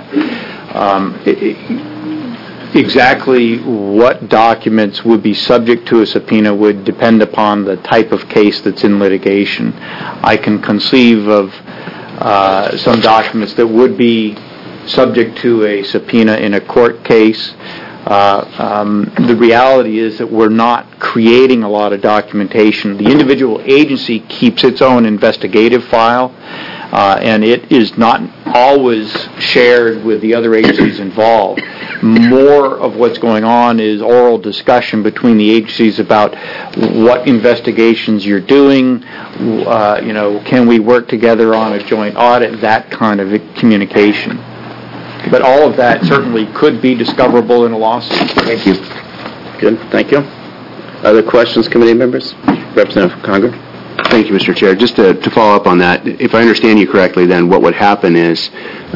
R: Exactly what documents would be subject to a subpoena would depend upon the type of case that's in litigation. I can conceive of some documents that would be subject to a subpoena in a court case. The reality is that we're not creating a lot of documentation. The individual agency keeps its own investigative file, and it is not always shared with the other agencies involved. More of what's going on is oral discussion between the agencies about what investigations you're doing, can we work together on a joint audit, that kind of communication. But all of that certainly could be discoverable in a lawsuit.
H: Thank you.
A: Good, thank you. Other questions, committee members? Representative Conger.
V: Thank you, Mr. Chair. Just to follow up on that, if I understand you correctly, then what would happen is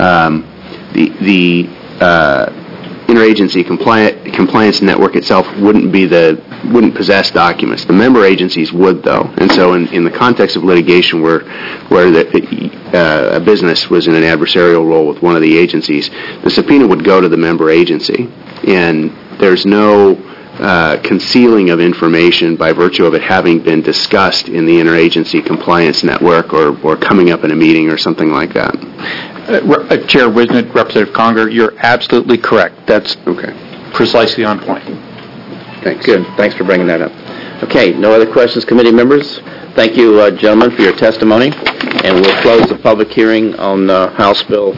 V: the interagency compliance network itself wouldn't possess documents. The member agencies would, though. And so in the context of litigation where a business was in an adversarial role with one of the agencies, the subpoena would go to the member agency. And there's no concealing of information by virtue of it having been discussed in the Interagency Compliance Network or coming up in a meeting or something like that.
R: Chair Wisnett, Representative Conger, you're absolutely correct. That's precisely on point.
A: Thanks. Good. Thanks for bringing that up. Okay, no other questions, committee members? Thank you, gentlemen, for your testimony. And we'll close the public hearing on House Bill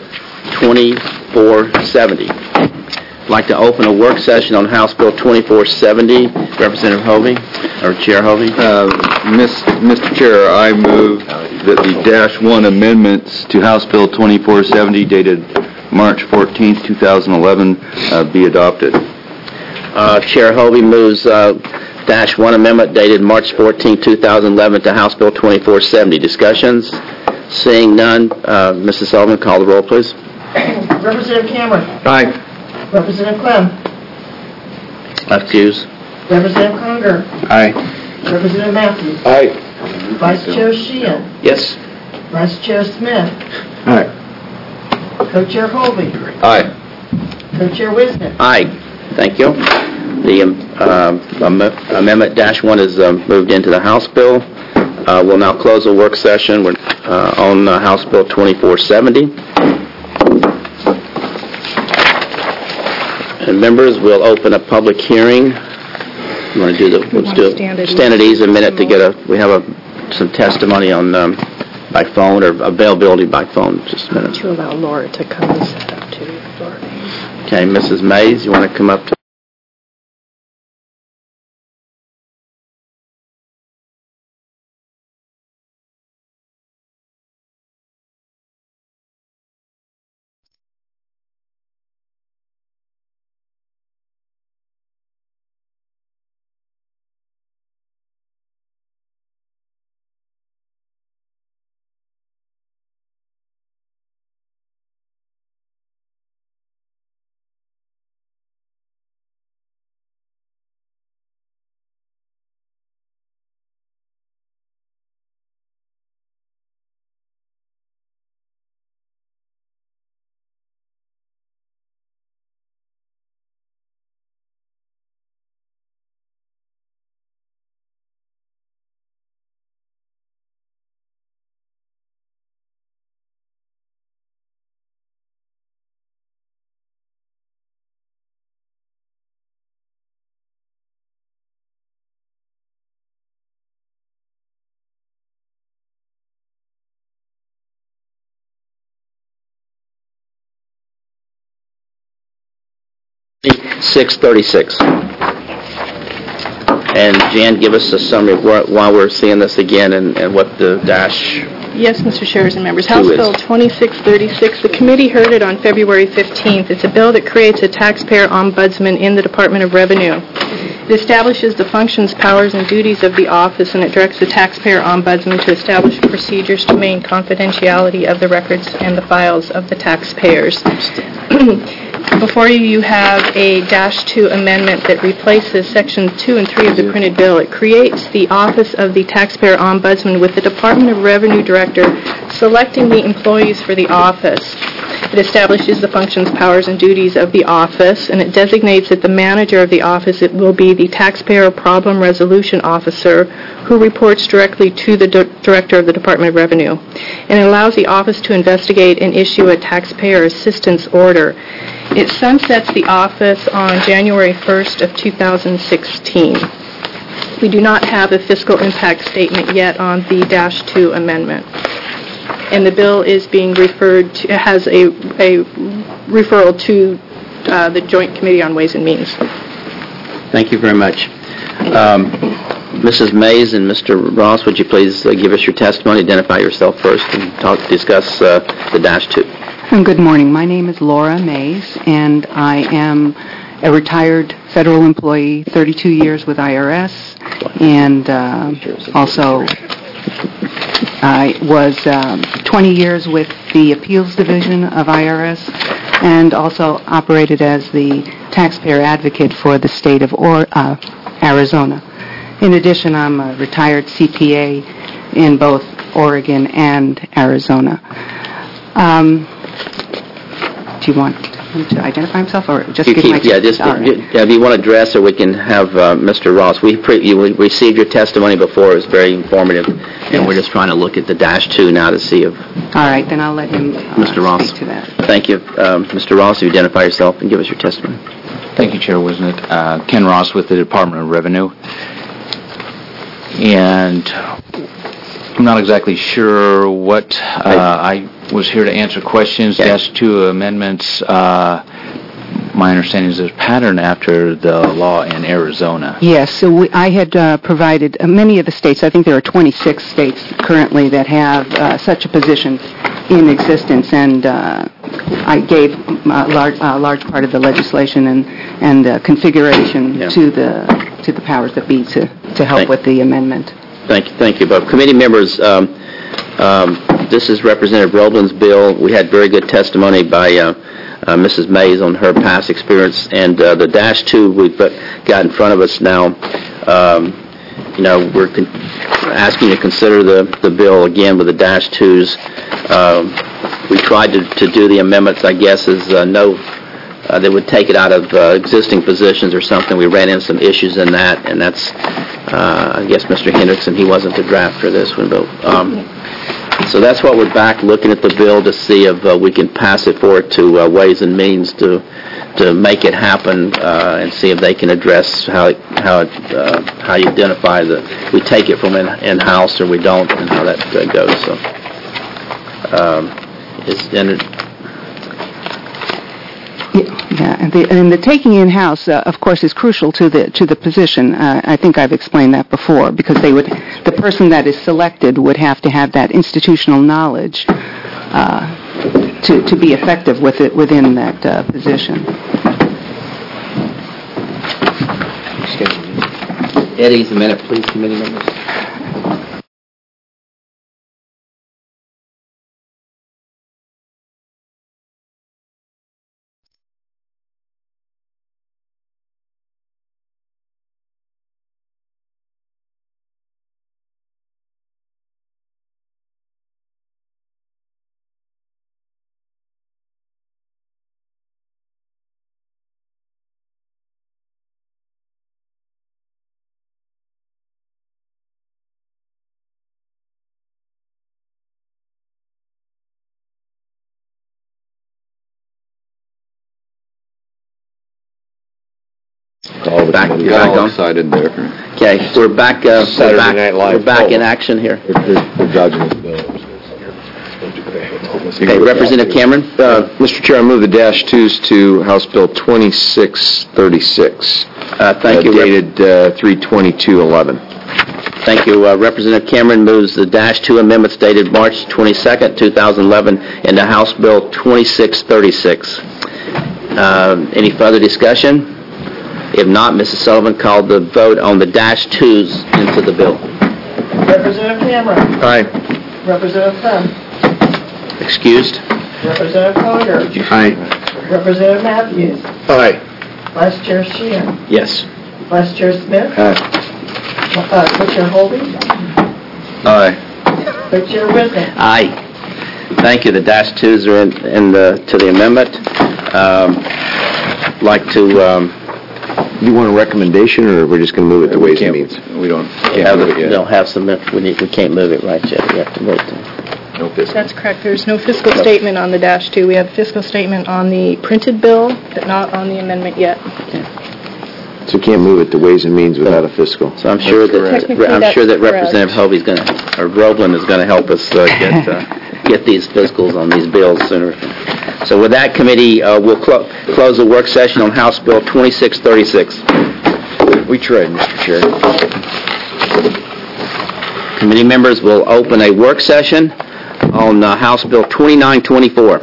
A: 2470. I'd like to open a work session on House Bill 2470. Representative Hovey, or Chair Hovey.
D: Mr. Chair, I move that the -1 amendments to House Bill 2470 dated March 14, 2011 be adopted.
A: Chair Hovey moves -1 amendment dated March 14, 2011 to House Bill 2470. Discussions? Seeing none, Mrs. Sullivan, call the roll, please.
E: Representative Cameron.
D: Aye.
E: Representative Clem.
A: Excuse.
E: Representative Conger.
D: Aye.
E: Representative Matthews.
D: Aye.
E: Vice Chair Sheehan.
A: Yes.
E: Vice Chair Smith.
D: Aye.
E: Co-Chair Hovey.
D: Aye.
E: Co-Chair Wisnett.
A: Aye. Thank you. The amendment -1 is moved into the House bill. We'll now close the work session on House Bill 2470. And members, we'll open a public hearing. You want to do let's do it. Stand at ease a minute to get we have some testimony on by phone or availability by phone. Just a minute.
B: To allow Laura to come and set up too.
A: Okay, Mrs. Mays, you want to come up to $636. And Jan, give us a summary of why we're seeing this again and what the dash...
B: Yes, Mr. Chairs and members. House Bill 2636, the committee heard it on February 15th. It's a bill that creates a taxpayer ombudsman in the Department of Revenue. It establishes the functions, powers, and duties of the office, and it directs the taxpayer ombudsman to establish procedures to maintain confidentiality of the records and the files of the taxpayers. Before you have a -2 amendment that replaces Sections 2 and 3 of the printed bill. It creates the Office of the Taxpayer Ombudsman with the Department of Revenue Director selecting the employees for the office. It establishes the functions, powers, and duties of the office, and it designates that the manager of the office it will be the Taxpayer Problem Resolution Officer who reports directly to the Director of the Department of Revenue. And it allows the office to investigate and issue a taxpayer assistance order. It sunsets the office on January 1st of 2016. We do not have a fiscal impact statement yet on the -2 amendment. And the bill is being referred to, has a referral to the Joint Committee on Ways and Means.
A: Thank you very much. Mrs. Mays and Mr. Ross, would you please give us your testimony, identify yourself first, and discuss the -2.
C: Good morning. My name is Laura Mays, and I am a retired federal employee, 32 years with IRS, and also I was 20 years with the Appeals Division of IRS, and also operated as the taxpayer advocate for the state of Arizona. In addition, I'm a retired CPA in both Oregon and Arizona. Do you want him to identify himself, or just
A: You
C: give my...
A: keep, yeah, just,
C: All right.
A: if you want to address, or we can have Mr. Ross. We received your testimony before. It was very informative, and we're just trying to look at the -2 now to see if...
C: All right, then I'll let him
A: Mr. Ross.
C: speak to that.
A: Thank you. Mr. Ross, you identify yourself and give us your testimony.
G: Thank you, Chair Wisnett. Ken Ross with the Department of Revenue. And I'm not exactly sure what, I was here to answer questions. -2 amendments, my understanding is there's a pattern after the law in Arizona.
C: Yes, so I had provided many of the states, I think there are 26 states currently that have such a position in existence, and I gave a large part of the legislation and configuration to the powers that be to help with the amendment.
A: Thank you both. Committee members, this is Representative Roblin's bill. We had very good testimony by Mrs. Mays on her past experience, and the -2 we've got in front of us now. We're asking you to consider the bill again with the -2s. We tried to do the amendments, I guess, as that would take it out of existing positions or something. We ran into some issues in that, and that's, I guess, Mr. Hendrickson, he wasn't the drafter of this one, but so that's what we're back looking at the bill to see if we can pass it forward to Ways and Means to make it happen, and see if they can address how you identify we take it from in-house or we don't, and how that goes. So,
C: and the taking in-house, of course, is crucial to the position. I think I've explained that before, because the person that is selected would have to have that institutional knowledge to be effective within that position.
A: Eddie's a minute, please, committee members.
D: Got all excited there.
A: Okay, we're back.
D: Saturday Night Live.
A: We're back in action here.
D: We're dodging this bill.
A: Okay, Representative Cameron.
H: Mr. Chair, I move the -2s to House Bill 2636.
A: Thank you.
H: Dated 3/22/11.
A: Thank you. Representative Cameron moves the -2 amendments dated March 22nd, 2011, into House Bill 2636. Any further discussion? If not, Mrs. Sullivan called the vote on the -2s into the bill.
E: Representative Cameron.
H: Aye.
E: Representative Dunn.
A: Excused?
E: Representative Conger.
H: Aye.
E: Representative Matthews.
H: Aye.
E: Vice Chair Sheehan.
A: Yes.
E: Vice Chair Smith.
H: Aye.
E: Co-Chair Holby.
H: Aye.
E: Co-Chair Wisnick.
A: Aye. Thank you. The -2s are to the amendment. Like to...
H: Do you want a recommendation, or we're just going to move it to Ways and Means?
D: We don't
A: move it yet. They'll have some... We can't move it right yet. We have to vote.
D: No fiscal.
B: That's correct. There's no fiscal statement on the -2. We have a fiscal statement on the printed bill, but not on the amendment yet.
H: So you can't move it to Ways and Means without a fiscal.
A: So I'm sure that Representative Hovey's or Roblin is going to help us get these fiscals on these bills sooner. So with that, committee, we'll close the work session on House Bill 2636.
H: We tried, Mr. Chair.
A: Committee members will open a work session on House Bill 2924.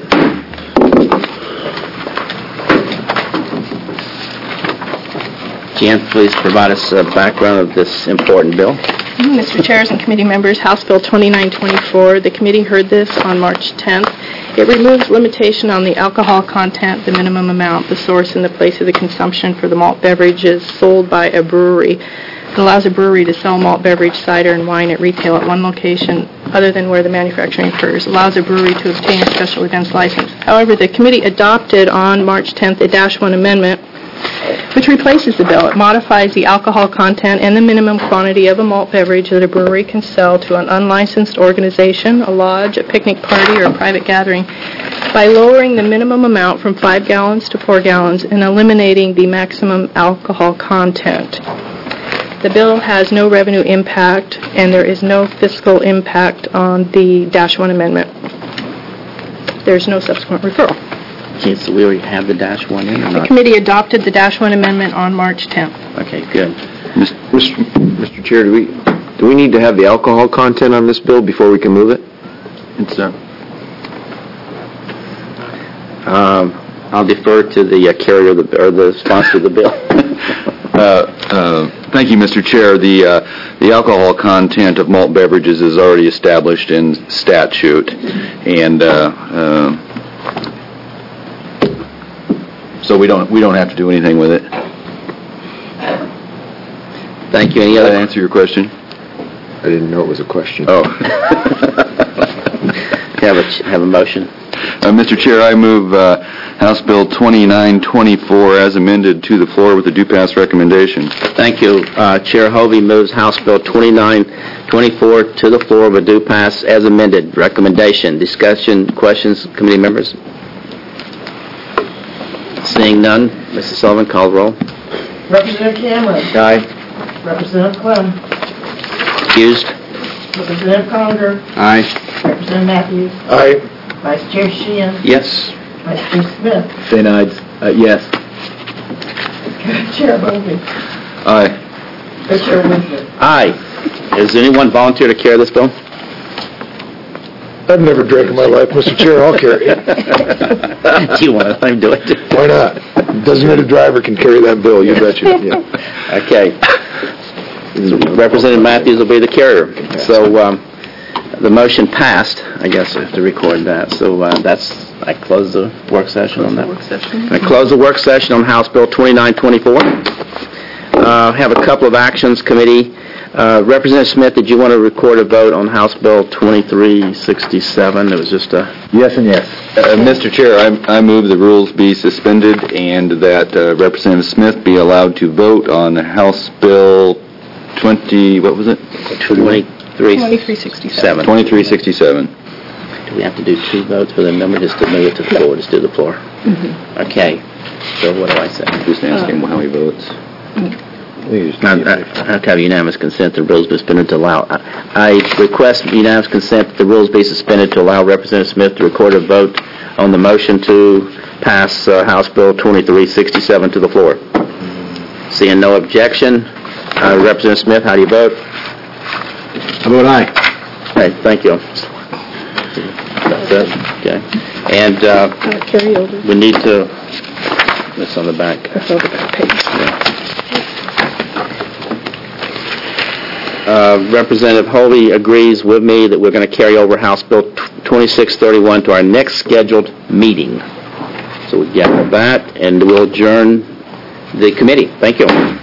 A: Jan, please provide us a background of this important bill.
B: Mr. Chairs and committee members, House Bill 2924, the committee heard this on March 10th. It removes limitation on the alcohol content, the minimum amount, the source, and the place of the consumption for the malt beverages sold by a brewery. It allows a brewery to sell malt beverage, cider, and wine at retail at one location other than where the manufacturing occurs, allows a brewery to obtain a special events license. However, the committee adopted on March 10th a -1 amendment which replaces the bill. It modifies the alcohol content and the minimum quantity of a malt beverage that a brewery can sell to an unlicensed organization, a lodge, a picnic party, or a private gathering by lowering the minimum amount from 5 gallons to 4 gallons and eliminating the maximum alcohol content. The bill has no revenue impact, and there is no fiscal impact on the -1 amendment. There's no subsequent referral.
A: Okay, so we already have the -1 in or
B: The
A: not?
B: committee adopted the -1 amendment on March 10th.
A: Okay, good.
H: Mr. Chair, do we need to have the alcohol content on this bill before we can move it?
A: I'll defer to the carrier or the sponsor of the bill.
D: Thank you, Mr. Chair. The alcohol content of malt beverages is already established in statute, and so we don't have to do anything with it.
A: Thank you. Any other
D: answer your question?
H: I didn't know it was a question.
D: Oh.
A: Have a motion.
D: Mr. Chair, I move House Bill 2924 as amended to the floor with a due pass recommendation.
A: Thank you. Chair Hovey moves House Bill 2924 to the floor with a due pass as amended. Recommendation. Discussion. Questions, committee members? Seeing none, Mrs. Sullivan, call the roll.
E: Representative Cameron.
A: Aye.
E: Representative Clem.
A: Excused?
E: Representative Conger.
A: Aye.
E: Representative Matthews.
H: Aye.
E: Vice Chair Sheehan.
A: Yes.
E: Vice Chair Smith.
P: St. Ides, yes.
E: Chair Bovee.
D: Aye.
E: Chair Winslet.
A: Aye. Does anyone volunteer to carry this bill?
H: I've never drank in my life, Mr. Chair. I'll carry it.
A: Do you want to let him do it?
H: Why not? Designated driver can carry that bill, you betcha. Yeah.
A: Okay. Representative Matthews will be the carrier. So the motion passed. I guess I have to record that. So I close the work session on that. I close the work session on House Bill 2924. Have a couple of actions, committee. Representative Smith, did you want to record a vote on House Bill 2367? It was just a...
P: Yes and yes.
D: Mr. Chair, I move the rules be suspended and that Representative Smith be allowed to vote on House Bill 2367. 2367.
A: Do we have to do 2 votes for the member just to move it to the floor? Just do the floor. Okay. So what do I say?
D: Just asking how he votes.
A: I have to have unanimous consent the rules be suspended to allow. I request unanimous consent that the rules be suspended to allow Representative Smith to record a vote on the motion to pass House Bill 2367 to the floor. Seeing no objection, Representative Smith, how do you vote?
P: I vote aye.
A: Okay, thank you. That's it. Okay. And
B: Carry over.
A: we need to... It's on the back.
B: That's over that page.
A: Representative Hovey agrees with me that we're going to carry over House Bill 2631 to our next scheduled meeting. So we get that, and we'll adjourn the committee. Thank you.